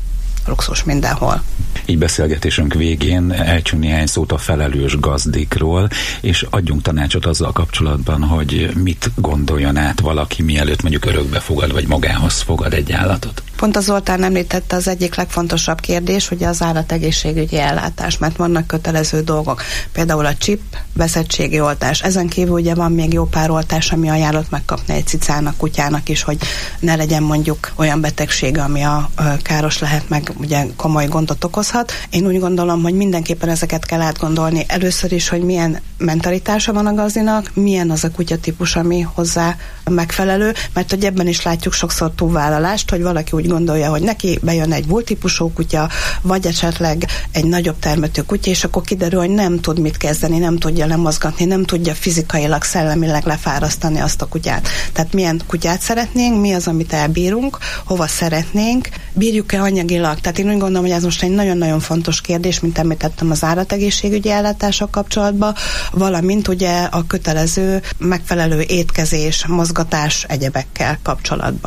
luxus mindenhol. Így beszélgetésünk végén elcsünk néhány szót a felelős gazdikról, és adjunk tanácsot azzal kapcsolatban, hogy mit gondoljon át valaki, mielőtt mondjuk örökbe fogad, vagy magához fogad egy állatot. Pont az Zoltán említette az egyik legfontosabb kérdés, hogy az állategészségügyi ellátás, mert vannak kötelező dolgok. Például a csip, veszettségi oltás. Ezen kívül ugye van még jó pár oltás, ami ajánlott megkapni egy cicának, kutyának is, hogy ne legyen mondjuk olyan betegség, ami a, a káros lehet, meg ugye komoly gondot okozhat. Én úgy gondolom, hogy mindenképpen ezeket kell átgondolni. Először is, hogy milyen mentalitása van a gazdinak, milyen az a kutyatípus, ami hozzá megfelelő, mert hogy ebben is látjuk sokszor túlvállalást, hogy valaki úgy gondolja, hogy neki bejön egy bulltípusú kutya, vagy esetleg egy nagyobb termető kutya, és akkor kiderül, hogy nem tud mit kezdeni, nem tudja lemozgatni, nem tudja fizikailag, szellemileg lefárasztani azt a kutyát. Tehát milyen kutyát szeretnénk, mi az, amit elbírunk, hova szeretnénk, bírjuk-e anyagilag. Tehát én úgy gondolom, hogy ez most egy nagyon-nagyon fontos kérdés, mint említettem az állategészségügyi ellátással kapcsolatban, valamint ugye a kötelező, megfelelő étkezés, mozgatás egyebekkel kapcsolatban.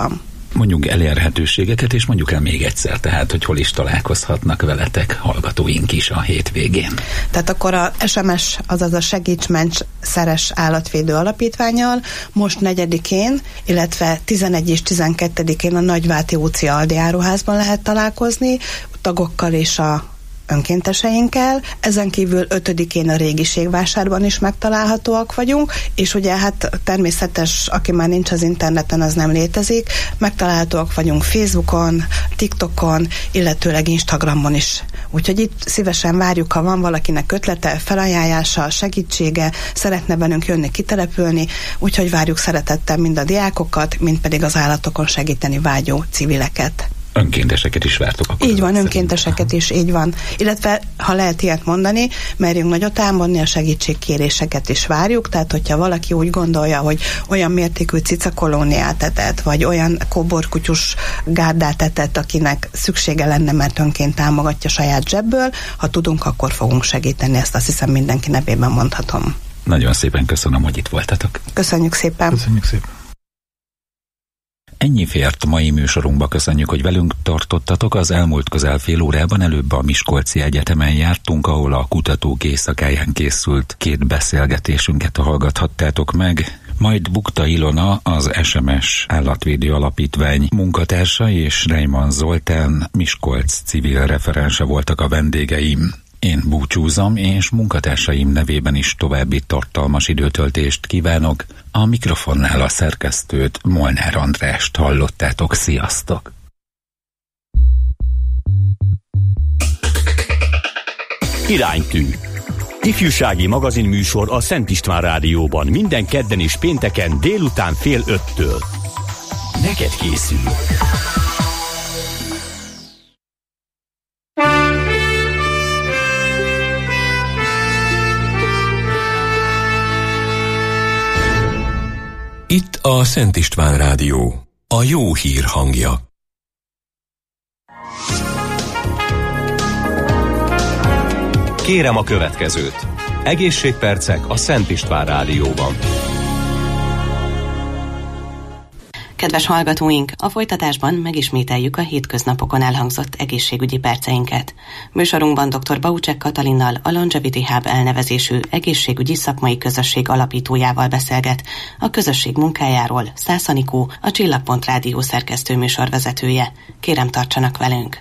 mondjuk elérhetőségeket, és mondjuk el még egyszer, tehát, hogy hol is találkozhatnak veletek hallgatóink is a hétvégén. Tehát akkor a es em es, azaz a Segíts Ments Szeres Állatvédő Alapítvánnyal most negyedikén, illetve tizenegy és tizenkettedikén a Nagyváti úci Aldi áruházban lehet találkozni, tagokkal és a önkénteseinkkel, ezen kívül ötödikén a Régiségvásárban is megtalálhatóak vagyunk, és ugye hát természetes, aki már nincs az interneten, az nem létezik, megtalálhatóak vagyunk Facebookon, TikTokon, illetőleg Instagramon is. Úgyhogy itt szívesen várjuk, ha van valakinek ötlete, felajánlása, segítsége, szeretne velünk jönni, kitelepülni, úgyhogy várjuk szeretettel mind a diákokat, mind pedig az állatokon segíteni vágyó civileket. Önkénteseket is vártok akkor. Így van, önkénteseket is, így van. Illetve, ha lehet ilyet mondani, merjünk nagyot álmodni, a segítségkéréseket is várjuk, tehát hogyha valaki úgy gondolja, hogy olyan mértékű cicakolóniát etett, vagy olyan kóborkutyus gárdát etett, akinek szüksége lenne, mert önként támogatja saját zsebből, ha tudunk, akkor fogunk segíteni, ezt azt hiszem mindenki nevében mondhatom. Nagyon szépen köszönöm, hogy itt voltatok. Köszönjük szépen. Köszönjük szépen. Ennyi fért mai műsorunkba, köszönjük, hogy velünk tartottatok. Az elmúlt közel fél órában előbb a Miskolci Egyetemen jártunk, ahol a kutatók éjszakáján készült két beszélgetésünket hallgathattátok meg. Majd Bukta Ilona, az es em es Állatvédő Alapítvány munkatársa, és Reimann Zoltán, Miskolc civil referense voltak a vendégeim. Én búcsúzom, és munkatársaim nevében is további tartalmas időtöltést kívánok. A mikrofonnál a szerkesztőt, Molnár Andrást hallottátok. Sziasztok! Iránytű. Ifjúsági magazinműsor a Szent István Rádióban minden kedden és pénteken délután fél öttől. Neked készül. Itt a Szent István Rádió, a jó hír hangja. Kérem a következőt. Egészségpercek a Szent István Rádióban. Kedves hallgatóink, a folytatásban megismételjük a hétköznapokon elhangzott egészségügyi perceinket. Műsorunkban dr. Baucsek Katalinnal, a Longevity Hub elnevezésű egészségügyi szakmai közösség alapítójával beszélget, a közösség munkájáról Szász Anikó, a Csillagpont Rádió szerkesztő műsorvezetője. Kérem, tartsanak velünk!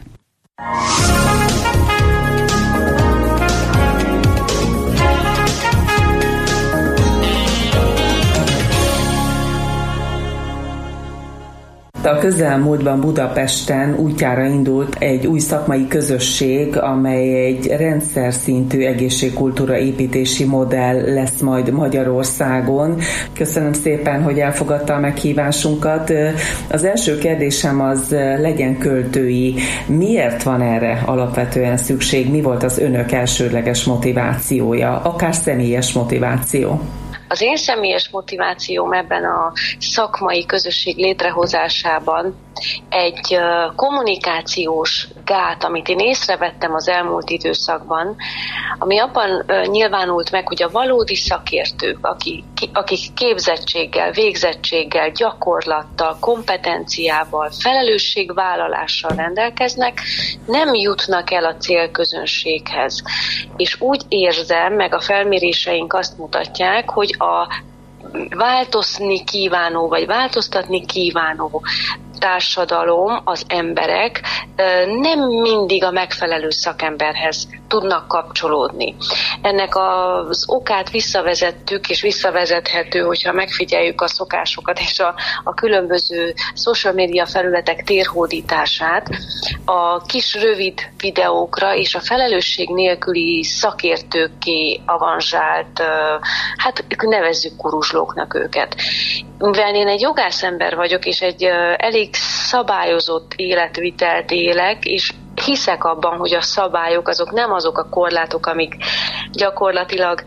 A közelmúltban Budapesten útjára indult egy új szakmai közösség, amely egy rendszer szintű egészségkultúra építési modell lesz majd Magyarországon. Köszönöm szépen, hogy elfogadta a meghívásunkat. Az első kérdésem az legyen költői. Miért van erre alapvetően szükség? Mi volt az önök elsődleges motivációja, akár személyes motiváció? Az én személyes motivációm ebben a szakmai közösség létrehozásában egy kommunikációs gát, amit én észrevettem az elmúlt időszakban, ami abban nyilvánult meg, hogy a valódi szakértők, akik, akik képzettséggel, végzettséggel, gyakorlattal, kompetenciával, felelősségvállalással rendelkeznek, nem jutnak el a célközönséghez. És úgy érzem, meg a felméréseink azt mutatják, hogy a változni kívánó, vagy változtatni kívánó társadalom, az emberek nem mindig a megfelelő szakemberhez tudnak kapcsolódni. Ennek az okát visszavezettük, és visszavezethető, hogyha megfigyeljük a szokásokat és a, a különböző social media felületek térhódítását, a kis rövid videókra és a felelősség nélküli szakértőkké avanzsált, hát nevezzük kuruzslóknak őket. Mivel én egy jogászember vagyok, és egy elég szabályozott életvitelt élek, és hiszek abban, hogy a szabályok azok nem azok a korlátok, amik gyakorlatilag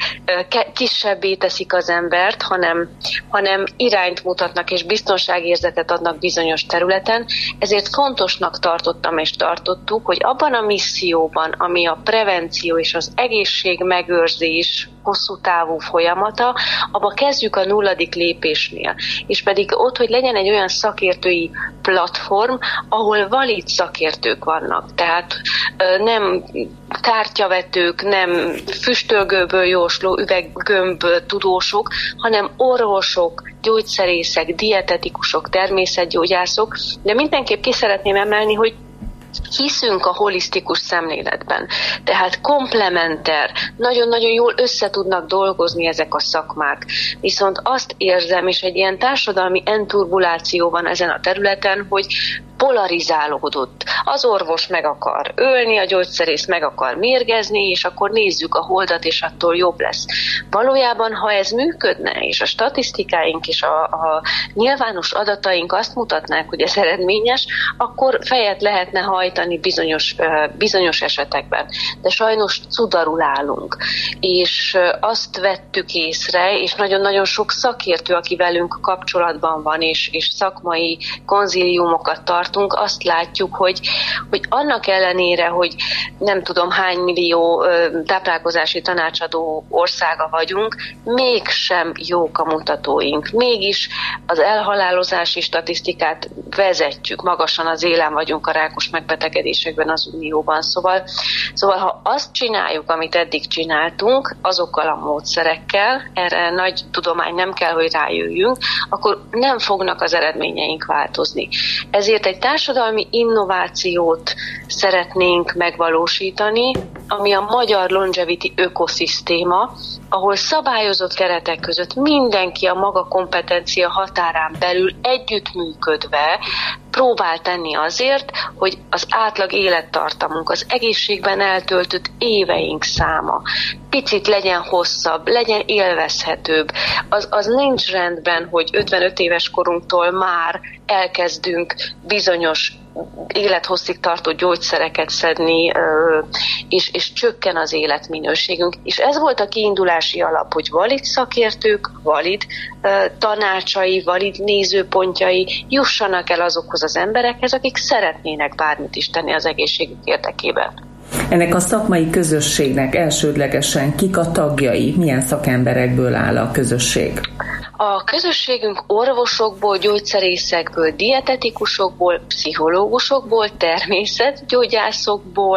kisebbé teszik az embert, hanem, hanem irányt mutatnak és biztonságérzetet adnak bizonyos területen. Ezért fontosnak tartottam és tartottuk, hogy abban a misszióban, ami a prevenció és az egészség megőrzés hosszú távú folyamata, abba kezdjük a nulladik lépésnél. És pedig ott, hogy legyen egy olyan szakértői platform, ahol valid szakértők vannak. Tehát nem kártyavetők, nem füstölgőből jósló üveggömb tudósok, hanem orvosok, gyógyszerészek, dietetikusok, természetgyógyászok. De mindenképp ki szeretném emelni, hogy hiszünk a holisztikus szemléletben, tehát komplementer, nagyon-nagyon jól össze tudnak dolgozni ezek a szakmák. Viszont azt érzem, és egy ilyen társadalmi enturbuláció van ezen a területen, hogy polarizálódott. Az orvos meg akar ölni, a gyógyszerész meg akar mérgezni, és akkor nézzük a holdat, és attól jobb lesz. Valójában, ha ez működne, és a statisztikáink és a, a nyilvános adataink azt mutatnák, hogy ez eredményes, akkor fejet lehetne hajtani bizonyos, bizonyos esetekben. De sajnos cudarul állunk. És azt vettük észre, és nagyon-nagyon sok szakértő, aki velünk kapcsolatban van, és, és szakmai konzíliumokat tart, azt látjuk, hogy, hogy annak ellenére, hogy nem tudom hány millió táplálkozási tanácsadó országa vagyunk, mégsem jók a mutatóink. Mégis az elhalálozási statisztikát vezetjük, magasan az élen vagyunk a rákos megbetegedésekben az Unióban. Szóval, szóval ha azt csináljuk, amit eddig csináltunk, azokkal a módszerekkel, erre nagy tudomány nem kell, hogy rájöjjünk, akkor nem fognak az eredményeink változni. Ezért egy társadalmi innovációt szeretnénk megvalósítani, ami a magyar longevity ökoszisztéma, ahol szabályozott keretek között mindenki a maga kompetencia határán belül együttműködve próbál tenni azért, hogy az átlag élettartamunk, az egészségben eltöltött éveink száma picit legyen hosszabb, legyen élvezhetőbb. Az, az nincs rendben, hogy ötvenöt éves korunktól már elkezdünk bizonyos élethosszig tartó gyógyszereket szedni, és, és csökken az életminőségünk. És ez volt a kiindulási alap, hogy valid szakértők, valid tanácsai, valid nézőpontjai jussanak el azokhoz az emberekhez, akik szeretnének bármit is tenni az egészségük érdekében. Ennek a szakmai közösségnek elsődlegesen kik a tagjai, milyen szakemberekből áll a közösség? A közösségünk orvosokból, gyógyszerészekből, dietetikusokból, pszichológusokból, természetgyógyászokból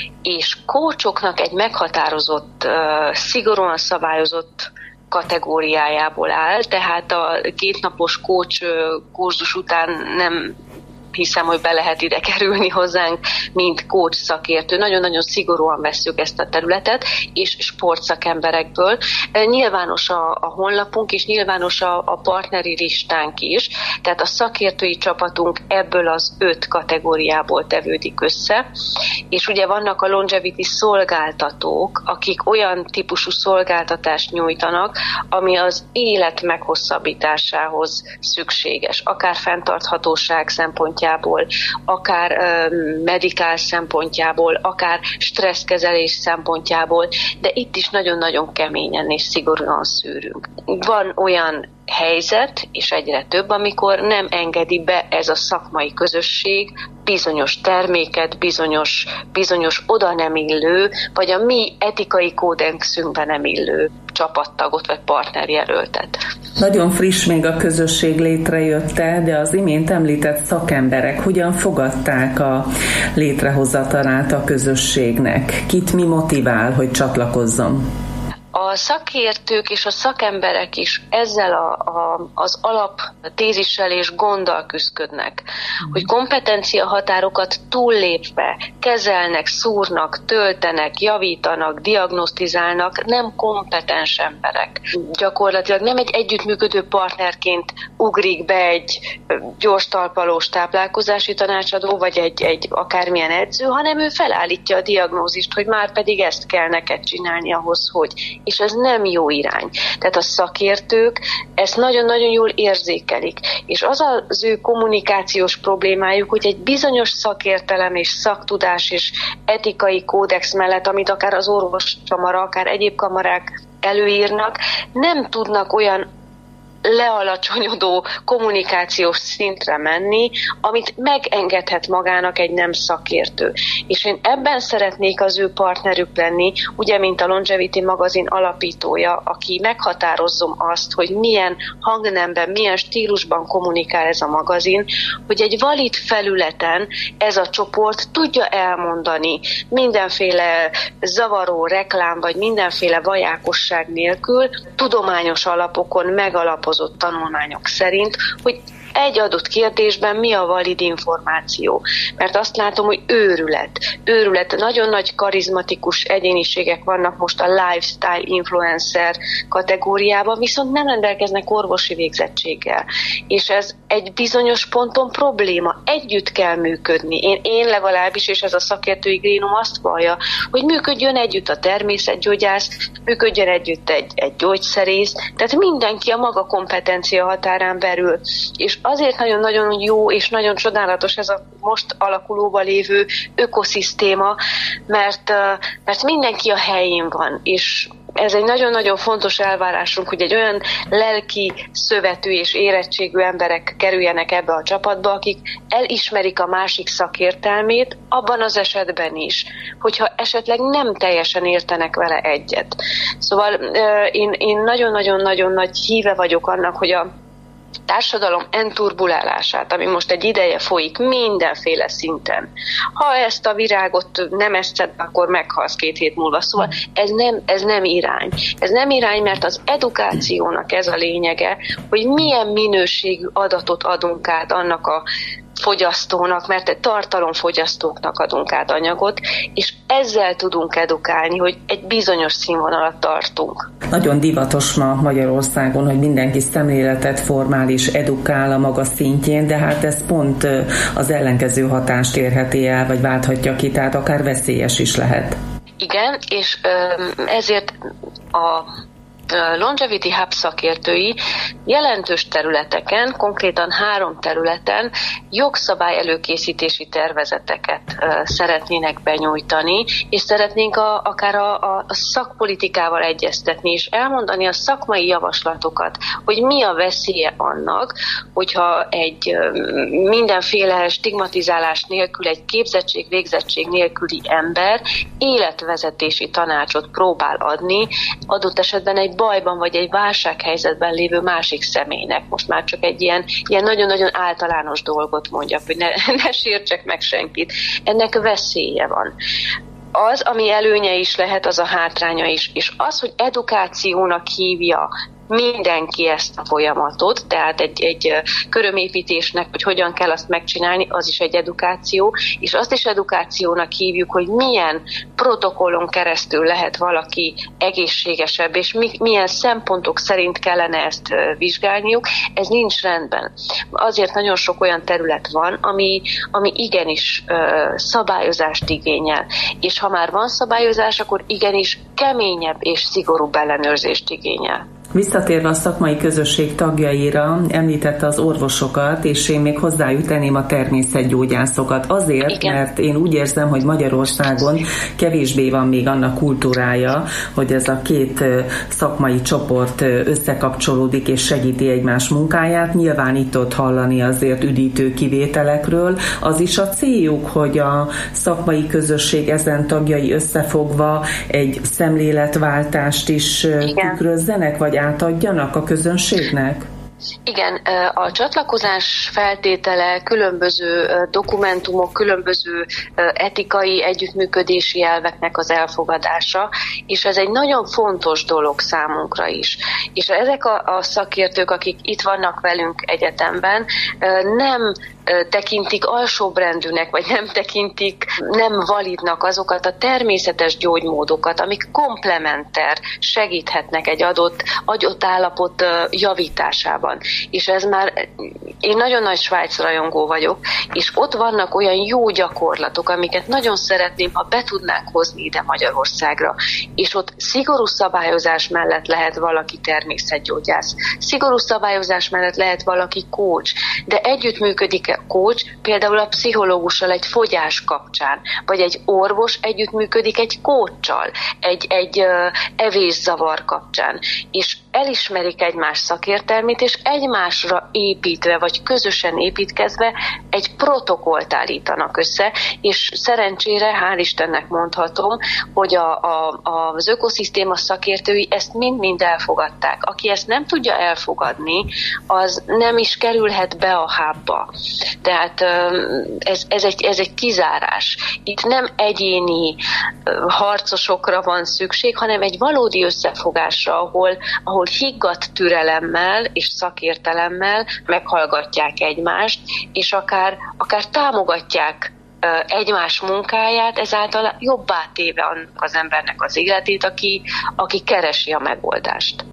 és kócsoknak egy meghatározott, szigorúan szabályozott kategóriájából áll, tehát a kétnapos kócs kurzus után nem hiszem, hogy be lehet ide kerülni hozzánk, mint coach szakértő. Nagyon-nagyon szigorúan vesszük ezt a területet, és sportszakemberekből. Nyilvános a, a honlapunk, és nyilvános a, a partneri listánk is, tehát a szakértői csapatunk ebből az öt kategóriából tevődik össze, és ugye vannak a longevity szolgáltatók, akik olyan típusú szolgáltatást nyújtanak, ami az élet meghosszabbításához szükséges, akár fenntarthatóság szempontjából, akár uh, medikál szempontjából, akár stresszkezelés szempontjából, de itt is nagyon-nagyon keményen és szigorúan szűrünk. Van olyan helyzet, és egyre több, amikor nem engedi be ez a szakmai közösség bizonyos terméket, bizonyos, bizonyos oda nem illő, vagy a mi etikai kódexünkben nem illő csapattagot vagy partnerjelöltet. Nagyon friss még a közösség létrejötte, de az imént említett szakemberek hogyan fogadták a létrehozatalát a közösségnek? Kit mi motivál, hogy csatlakozzon? A szakértők és a szakemberek is ezzel a, a, az alaptézissel és gonddal küzdködnek, mm. hogy kompetencia határokat túllépve kezelnek, szúrnak, töltenek, javítanak, diagnosztizálnak nem kompetens emberek. Gyakorlatilag nem egy együttműködő partnerként ugrik be egy gyors talpalós táplálkozási tanácsadó, vagy egy, egy akármilyen edző, hanem ő felállítja a diagnózist, hogy már pedig ezt kell neked csinálni ahhoz, hogy. És ez nem jó irány. Tehát a szakértők ezt nagyon-nagyon jól érzékelik, és az az ő kommunikációs problémájuk, hogy egy bizonyos szakértelem és szaktudás és etikai kódex mellett, amit akár az orvoskamara, akár egyéb kamarák előírnak, nem tudnak olyan lealacsonyodó kommunikációs szintre menni, amit megengedhet magának egy nem szakértő. És én ebben szeretnék az ő partnerük lenni, ugye, mint a Longevity magazin alapítója, aki meghatározzom azt, hogy milyen hangnemben, milyen stílusban kommunikál ez a magazin, hogy egy valid felületen ez a csoport tudja elmondani mindenféle zavaró reklám, vagy mindenféle vajákosság nélkül, tudományos alapokon megalapozott tanulmányok szerint, hogy egy adott kérdésben mi a valid információ. Mert azt látom, hogy őrület. Őrület. Nagyon nagy karizmatikus egyéniségek vannak most a lifestyle influencer kategóriában, viszont nem rendelkeznek orvosi végzettséggel. És ez egy bizonyos ponton probléma. Együtt kell működni. Én, én legalábbis, és ez a szakértői grénum azt vallja, hogy működjön együtt a természetgyógyász, működjön együtt egy, egy gyógyszerész, tehát mindenki a maga kompetencia határán belül. És azért nagyon-nagyon jó és nagyon csodálatos ez a most alakulóban lévő ökoszisztéma, mert, mert mindenki a helyén van, és ez egy nagyon-nagyon fontos elvárásunk, hogy egy olyan lelki szövetű és érettségű emberek kerüljenek ebbe a csapatba, akik elismerik a másik szakértelmét, abban az esetben is, hogyha esetleg nem teljesen értenek vele egyet. Szóval én, én nagyon-nagyon-nagyon nagy híve vagyok annak, hogy a társadalom enturbulálását, ami most egy ideje folyik mindenféle szinten. Ha ezt a virágot nem eszed, akkor meghalsz két hét múlva. Szóval ez nem, ez nem irány. Ez nem irány, mert az edukációnak ez a lényege, hogy milyen minőségű adatot adunk át annak a fogyasztónak, mert tartalomfogyasztóknak adunk át anyagot, és ezzel tudunk edukálni, hogy egy bizonyos színvonalat tartunk. Nagyon divatos ma Magyarországon, hogy mindenki szemléletet formál és edukál a maga szintjén, de hát ez pont az ellenkező hatást érheti el, vagy válthatja ki, tehát akár veszélyes is lehet. Igen, és ezért a Longevity Hub szakértői jelentős területeken, konkrétan három területen jogszabály előkészítési tervezeteket uh, szeretnének benyújtani, és szeretnénk a, akár a, a szakpolitikával egyeztetni, és elmondani a szakmai javaslatokat, hogy mi a veszélye annak, hogyha egy uh, mindenféle stigmatizálás nélkül, egy képzettség, végzettség nélküli ember életvezetési tanácsot próbál adni, adott esetben egy bajban vagy egy válsághelyzetben lévő másik személynek. Most már csak egy ilyen, ilyen nagyon-nagyon általános dolgot mondjak, hogy ne, ne sértsek meg senkit. Ennek veszélye van. Az, ami előnye is lehet, az a hátránya is. És az, hogy edukációnak hívja mindenki ezt a folyamatot, tehát egy, egy körömépítésnek, hogy hogyan kell azt megcsinálni, az is egy edukáció, és azt is edukációnak hívjuk, hogy milyen protokollon keresztül lehet valaki egészségesebb, és mi, milyen szempontok szerint kellene ezt vizsgálniuk, ez nincs rendben. Azért nagyon sok olyan terület van, ami, ami igenis uh, szabályozást igényel, és ha már van szabályozás, akkor igenis keményebb és szigorúbb ellenőrzést igényel. Visszatérve a szakmai közösség tagjaira, említette az orvosokat, és én még hozzájuk tenném a természetgyógyászokat. Azért, igen, mert én úgy érzem, hogy Magyarországon kevésbé van még annak kultúrája, hogy ez a két szakmai csoport összekapcsolódik és segíti egymás munkáját. Nyilván itt-ott hallani azért üdítő kivételekről. Az is a céljuk, hogy a szakmai közösség ezen tagjai összefogva egy szemléletváltást is tükrözzenek, vagy átadjanak a közönségnek? Igen, a csatlakozás feltétele különböző dokumentumok, különböző etikai együttműködési elveknek az elfogadása, és ez egy nagyon fontos dolog számunkra is. És ezek a, a szakértők, akik itt vannak velünk egyetemben, nem tekintik alsóbrendűnek, vagy nem tekintik nem validnak azokat a természetes gyógymódokat, amik komplementer segíthetnek egy adott, adott állapot javításában. van. És ez már, én nagyon nagy Svájc rajongó vagyok, és ott vannak olyan jó gyakorlatok, amiket nagyon szeretném, ha be tudnánk hozni ide Magyarországra. És ott szigorú szabályozás mellett lehet valaki természetgyógyász, szigorú szabályozás mellett lehet valaki coach, de együttműködik a coach például a pszichológussal egy fogyás kapcsán, vagy egy orvos együttműködik egy coachsal, egy, egy uh, evészavar kapcsán, és elismerik egymás szakértelmét, és egymásra építve, vagy közösen építkezve egy protokollt állítanak össze, és szerencsére, hál' Istennek mondhatom, hogy a, a, az ökoszisztéma szakértői ezt mind-mind elfogadták. Aki ezt nem tudja elfogadni, az nem is kerülhet be a hábba. Tehát ez, ez, egy, ez egy kizárás. Itt nem egyéni harcosokra van szükség, hanem egy valódi összefogásra, ahol, ahol higgadt türelemmel és szakértelemmel meghallgatják egymást, és akár, akár támogatják egymás munkáját, ezáltal jobbá téve annak az embernek az életét, aki, aki keresi a megoldást.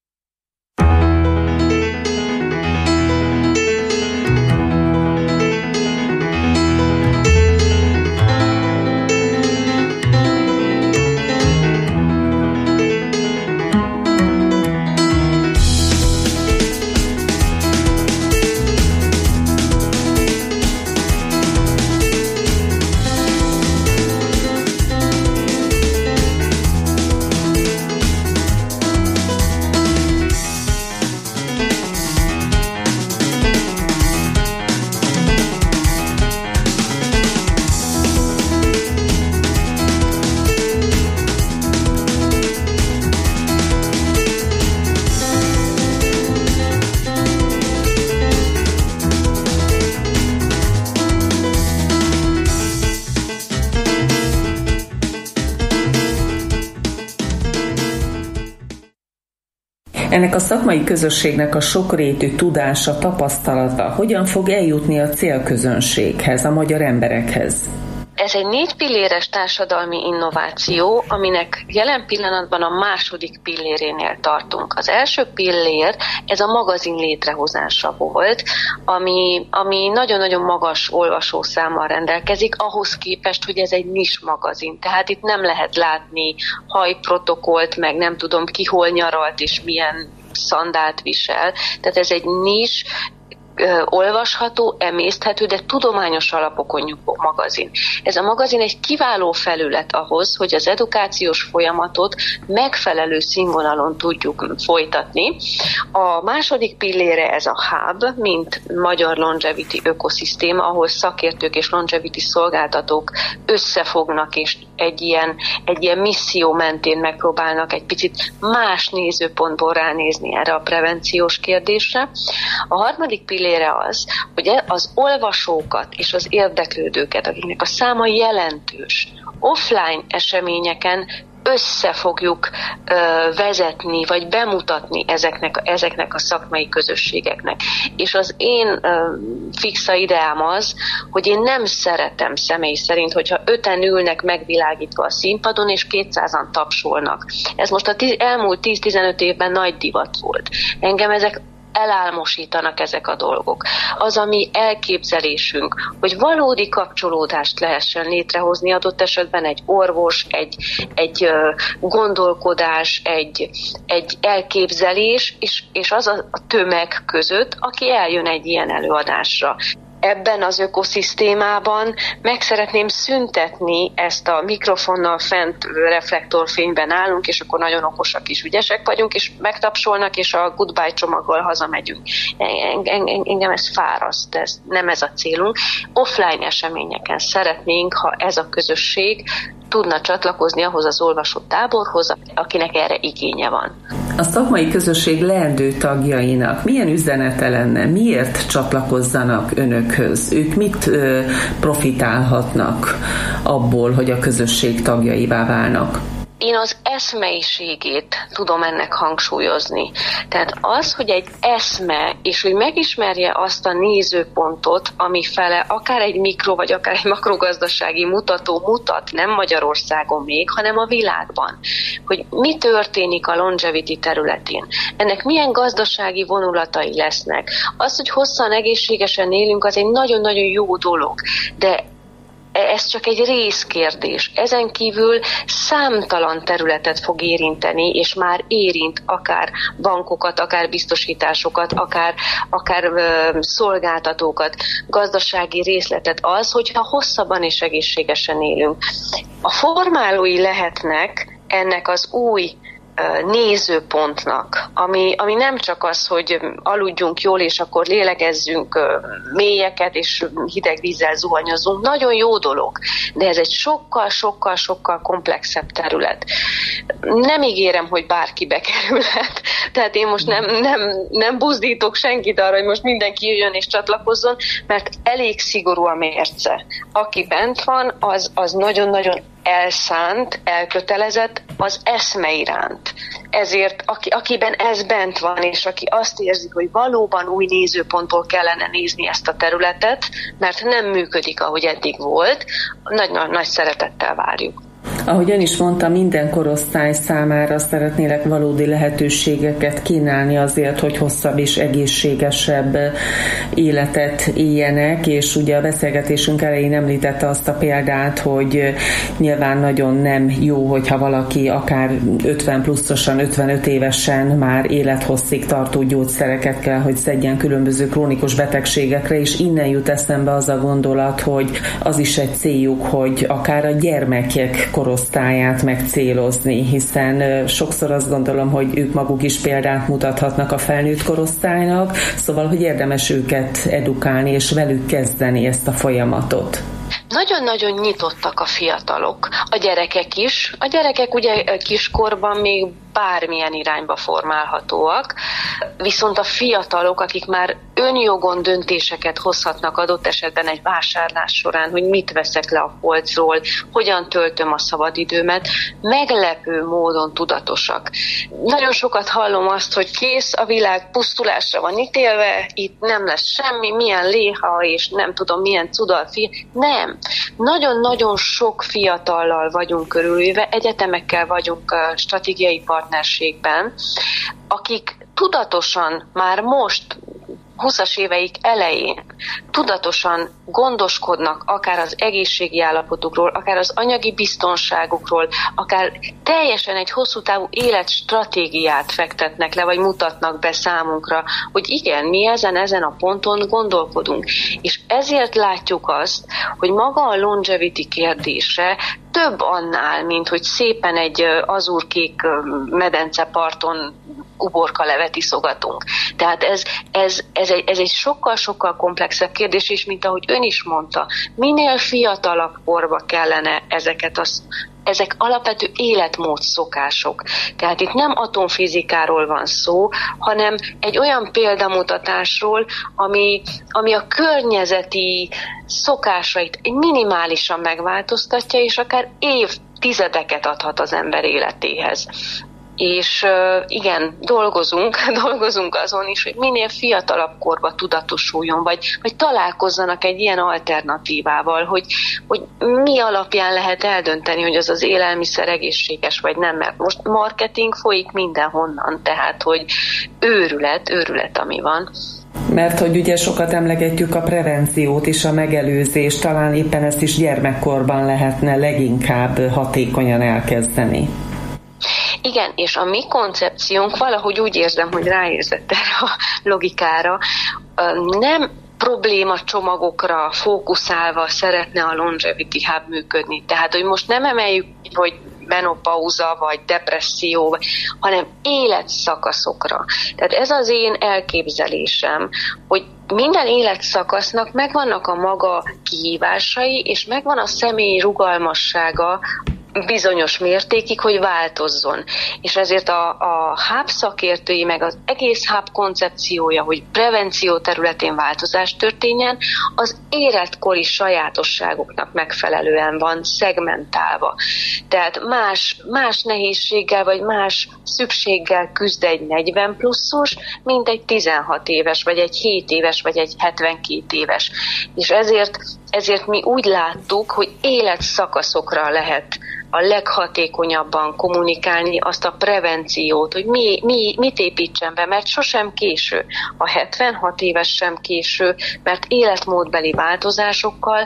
Ennek a szakmai közösségnek a sokrétű tudása, tapasztalata hogyan fog eljutni a célközönséghez, a magyar emberekhez? Ez egy négy pilléres társadalmi innováció, aminek jelen pillanatban a második pillérénél tartunk. Az első pillér, ez a magazin létrehozása volt, ami, ami nagyon-nagyon magas olvasószámmal rendelkezik, ahhoz képest, hogy ez egy nis magazin. Tehát itt nem lehet látni hajprotokollt, meg nem tudom ki hol nyaralt és milyen szandált visel. Tehát ez egy nis, olvasható, emészthető, de tudományos alapokon nyugvó magazin. Ez a magazin egy kiváló felület ahhoz, hogy az edukációs folyamatot megfelelő színvonalon tudjuk folytatni. A második pillére ez a hub, mint Magyar Longevity ökoszisztéma, ahol szakértők és longevity szolgáltatók összefognak, és egy ilyen, egy ilyen misszió mentén megpróbálnak egy picit más nézőpontból ránézni erre a prevenciós kérdésre. A harmadik pillére az, hogy az olvasókat és az érdeklődőket, akiknek a száma jelentős, offline eseményeken össze fogjuk ö, vezetni, vagy bemutatni ezeknek, ezeknek a szakmai közösségeknek. És az én ö, fixa ideám az, hogy én nem szeretem személy szerint, hogyha öten ülnek megvilágítva a színpadon, és kétszázan tapsolnak. Ez most a tiz, elmúlt tíz-tizenöt évben nagy divat volt. Engem ezek elálmosítanak ezek a dolgok. Az a mi elképzelésünk, hogy valódi kapcsolódást lehessen létrehozni adott esetben egy orvos, egy, egy gondolkodás, egy, egy elképzelés, és, és az a tömeg között, aki eljön egy ilyen előadásra. Ebben az ökoszisztémában meg szeretném szüntetni ezt a mikrofonnal fent reflektorfényben állunk, és akkor nagyon okosak is, ügyesek vagyunk, és megtapsolnak, és a goodbye csomaggal hazamegyünk. Engem ez fáraszt, ez, nem ez a célunk. Offline eseményeken szeretnénk, ha ez a közösség tudna csatlakozni ahhoz az olvasó táborhoz, akinek erre igénye van. A szakmai közösség leendő tagjainak milyen üzenete lenne? Miért csatlakozzanak önökhöz? Ők mit profitálhatnak abból, hogy a közösség tagjaivá válnak? én az eszmeiségét tudom ennek hangsúlyozni. Tehát az, hogy egy eszme, és hogy megismerje azt a nézőpontot, ami fele akár egy mikro, vagy akár egy makrogazdasági mutató mutat, nem Magyarországon még, hanem a világban. Hogy mi történik a longevity területén. Ennek milyen gazdasági vonulatai lesznek. Az, hogy hosszan egészségesen élünk, az egy nagyon-nagyon jó dolog, de ez csak egy részkérdés. Ezen kívül számtalan területet fog érinteni, és már érint akár bankokat, akár biztosításokat, akár, akár ö, szolgáltatókat, gazdasági részletet az, hogyha hosszabban és egészségesen élünk. A formálói lehetnek ennek az új nézőpontnak, ami, ami nem csak az, hogy aludjunk jól, és akkor lélegezzünk mélyeket, és hideg vízzel zuhanyozunk, nagyon jó dolog, de ez egy sokkal-sokkal-sokkal komplexebb terület. Nem ígérem, hogy bárki bekerülhet, tehát én most nem, nem, nem buzdítok senkit arra, hogy most mindenki jöjjön és csatlakozzon, mert elég szigorú a mérce. Aki bent van, az, az nagyon-nagyon elszánt, elkötelezett az eszme iránt. Ezért aki, akiben ez bent van, és aki azt érzi, hogy valóban új nézőpontból kellene nézni ezt a területet, mert nem működik, ahogy eddig volt, nagy-nagy szeretettel várjuk. Ahogy ön is mondta, minden korosztály számára szeretnélek valódi lehetőségeket kínálni azért, hogy hosszabb és egészségesebb életet éljenek, és ugye a beszélgetésünk elején említette azt a példát, hogy nyilván nagyon nem jó, hogyha valaki akár ötven pluszosan, ötvenöt évesen már élethosszig tartó gyógyszereket kell, hogy szedjen különböző krónikus betegségekre, és innen jut eszembe az a gondolat, hogy az is egy céljuk, hogy akár a gyermekek korosztályát megcélozni, hiszen sokszor azt gondolom, hogy ők maguk is példát mutathatnak a felnőtt korosztálynak, szóval, hogy érdemes őket edukálni és velük kezdeni ezt a folyamatot. Nagyon-nagyon nyitottak a fiatalok, a gyerekek is. A gyerekek ugye kiskorban még bármilyen irányba formálhatóak, viszont a fiatalok, akik már önjogon döntéseket hozhatnak adott esetben egy vásárlás során, hogy mit veszek le a polcról, hogyan töltöm a szabadidőmet, meglepő módon tudatosak. Nagyon sokat hallom azt, hogy kész, a világ pusztulásra van ítélve, itt nem lesz semmi, milyen léha, és nem tudom milyen cudal fi. Nem. Nagyon-nagyon sok fiatallal vagyunk körülvéve, egyetemekkel vagyunk stratégiai partnerségben, akik tudatosan már most, húszas éveik elején tudatosan gondoskodnak akár az egészségi állapotukról, akár az anyagi biztonságukról, akár teljesen egy hosszú távú életstratégiát fektetnek le, vagy mutatnak be számunkra, hogy igen, mi ezen, ezen a ponton gondolkodunk. És ezért látjuk azt, hogy maga a longevity kérdése több annál, mint hogy szépen egy azurkék medenceparton uborkalevet iszogatunk. Tehát ez, ez, ez, egy, ez egy sokkal-sokkal komplexebb kérdés, és mint ahogy ön is mondta, minél fiatalabb korba kellene ezeket az ezek alapvető életmód szokások. Tehát itt nem atomfizikáról van szó, hanem egy olyan példamutatásról, ami, ami a környezeti szokásait minimálisan megváltoztatja, és akár évtizedeket adhat az ember életéhez. És igen, dolgozunk, dolgozunk azon is, hogy minél fiatalabb korba tudatosuljon, vagy, vagy találkozzanak egy ilyen alternatívával, hogy, hogy mi alapján lehet eldönteni, hogy az az élelmiszer egészséges, vagy nem, mert most marketing folyik mindenhonnan, tehát, hogy őrület, őrület, ami van. Mert hogy ugye sokat emlegetjük a prevenciót és a megelőzést, talán éppen ezt is gyermekkorban lehetne leginkább hatékonyan elkezdeni. Igen, és a mi koncepciónk valahogy úgy érzem, hogy ráérzett erre a logikára, nem probléma csomagokra fókuszálva szeretne a Longevity Hub működni. Tehát, hogy most nem emeljük, hogy menopauza vagy depresszió, hanem életszakaszokra. Tehát ez az én elképzelésem, hogy minden életszakasznak megvannak a maga kihívásai, és megvan a személy rugalmassága bizonyos mértékig, hogy változzon. És ezért a, a há bé szakértői, meg az egész há bé koncepciója, hogy prevenció területén változás történjen, az életkori sajátosságoknak megfelelően van szegmentálva. Tehát más, más nehézséggel, vagy más szükséggel küzd egy negyven pluszos, mint egy tizenhat éves, vagy egy hét éves, vagy egy hetvenkét éves. És ezért, ezért mi úgy láttuk, hogy életszakaszokra lehet a leghatékonyabban kommunikálni azt a prevenciót, hogy mi, mi, mit építsen be, mert sosem késő. A hetvenhat éves sem késő, mert életmódbeli változásokkal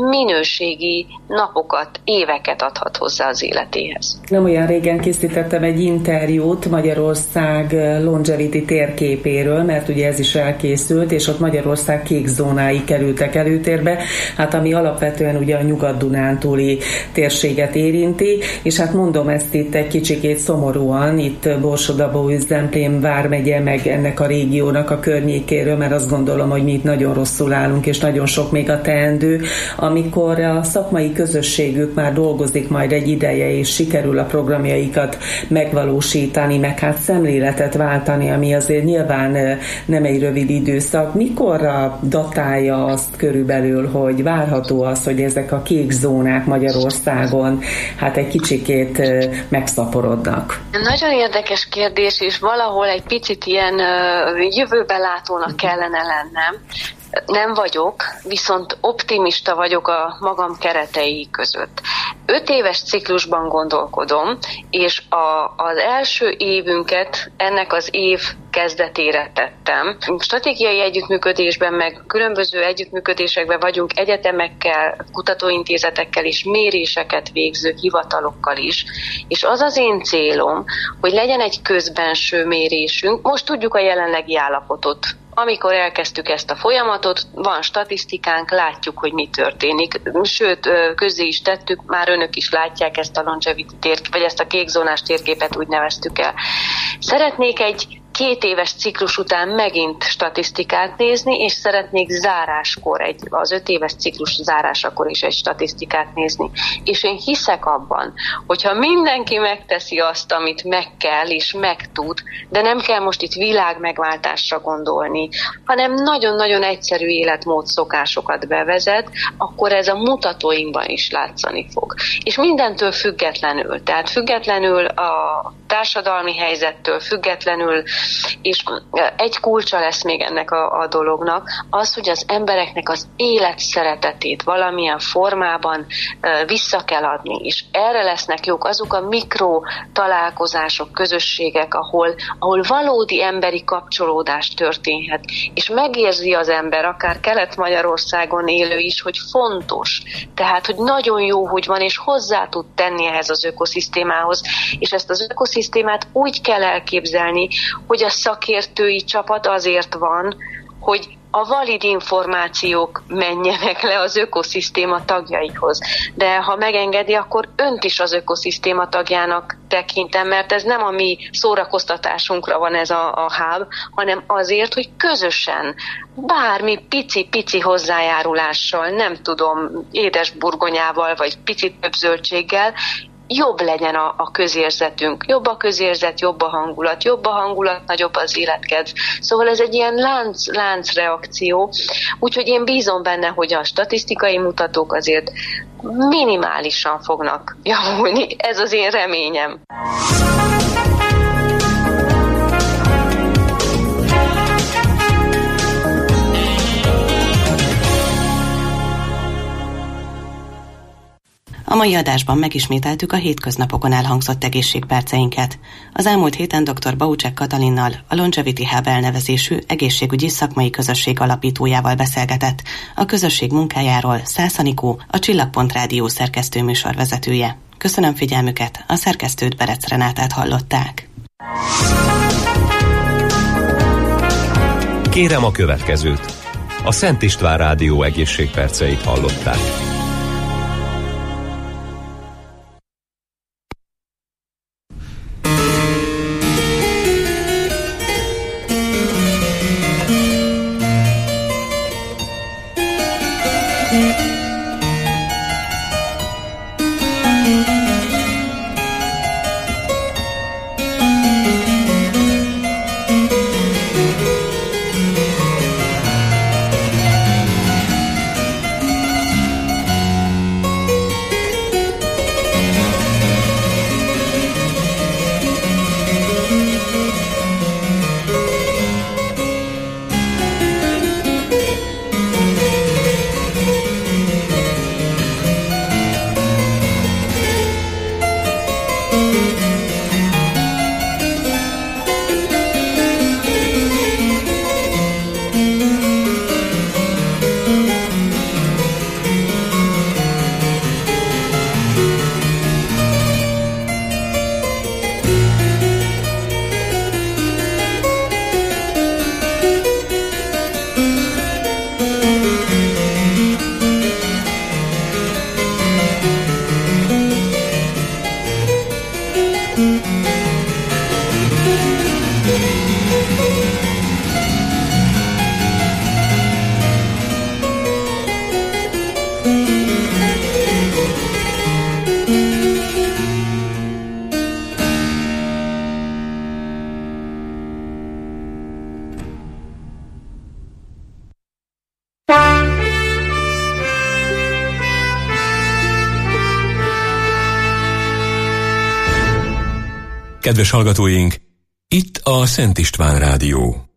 minőségi napokat, éveket adhat hozzá az életéhez. Nem olyan régen készítettem egy interjút Magyarország longevity térképéről, mert ugye ez is elkészült, és ott Magyarország kék zónái kerültek előtérbe, hát ami alapvetően ugye a Nyugat-Dunántúli térséget érint, és hát mondom ezt itt egy kicsikét szomorúan, itt Borsod-Abaúj-Zemplén vármegye, meg ennek a régiónak a környékéről, mert azt gondolom, hogy mi itt nagyon rosszul állunk, és nagyon sok még a teendő, amikor a szakmai közösségük már dolgozik majd egy ideje, és sikerül a programjaikat megvalósítani, meg hát szemléletet váltani, ami azért nyilván nem egy rövid időszak. Mikorra datálja azt körülbelül, hogy várható az, hogy ezek a kék zónák Magyarországon hát egy kicsikét megszaporodnak? Nagyon érdekes kérdés, és valahol egy picit ilyen jövőbelátónak kellene lennem. Nem vagyok, viszont optimista vagyok a magam keretei között. Öt éves ciklusban gondolkodom, és a, az első évünket ennek az év kezdetére tettem. Stratégiai együttműködésben, meg különböző együttműködésekben vagyunk egyetemekkel, kutatóintézetekkel és méréseket végző hivatalokkal is, és az az én célom, hogy legyen egy közbenső mérésünk. Most tudjuk a jelenlegi állapotot. Amikor elkezdtük ezt a folyamatot, van statisztikánk, látjuk, hogy mi történik. Sőt, közzé is tettük, már önök is látják ezt a longevity térképet, vagy ezt a kékzónás térképet úgy neveztük el. Szeretnék egy két éves ciklus után megint statisztikát nézni, és szeretnék záráskor, egy, az öt éves ciklus zárásakor is egy statisztikát nézni. És én hiszek abban, hogyha mindenki megteszi azt, amit meg kell és megtud, de nem kell most itt világ megváltásra gondolni, hanem nagyon-nagyon egyszerű életmód szokásokat bevezet, akkor ez a mutatóinkban is látszani fog. És mindentől függetlenül, tehát függetlenül a társadalmi helyzettől, függetlenül, és egy kulcsa lesz még ennek a, a dolognak, az, hogy az embereknek az élet szeretetét valamilyen formában uh, vissza kell adni, és erre lesznek jók azok a mikro találkozások, közösségek, ahol, ahol valódi emberi kapcsolódás történhet, és megérzi az ember, akár Kelet-Magyarországon élő is, hogy fontos, tehát, hogy nagyon jó, hogy van, és hozzá tud tenni ehhez az ökoszisztémához, és ezt az ökoszisztémát úgy kell elképzelni, hogy a szakértői csapat azért van, hogy a valid információk menjenek le az ökoszisztéma tagjaihoz. De ha megengedi, akkor önt is az ökoszisztéma tagjának tekintem, mert ez nem a mi szórakoztatásunkra van ez a, a hub, hanem azért, hogy közösen, bármi pici-pici hozzájárulással, nem tudom, édesburgonyával, vagy picit több zöldséggel, jobb legyen a, a közérzetünk. Jobb a közérzet, jobb a hangulat. Jobb a hangulat, nagyobb az életkedv. Szóval ez egy ilyen lánc, láncreakció. Úgyhogy én bízom benne, hogy a statisztikai mutatók azért minimálisan fognak javulni. Ez az én reményem. A mai adásban megismételtük a hétköznapokon elhangzott egészségperceinket. Az elmúlt héten dr. Baucsek Katalinnal, a Longevity Hub elnevezésű egészségügyi szakmai közösség alapítójával beszélgetett. A közösség munkájáról Szász Anikó, a Csillagpont Rádió szerkesztőműsorvezetője. Köszönöm figyelmüket, a szerkesztőt, Berec Renátát hallották. Kérem a következőt. A Szent István Rádió egészségperceit hallották. Kedves hallgatóink, itt a Szent István Rádió.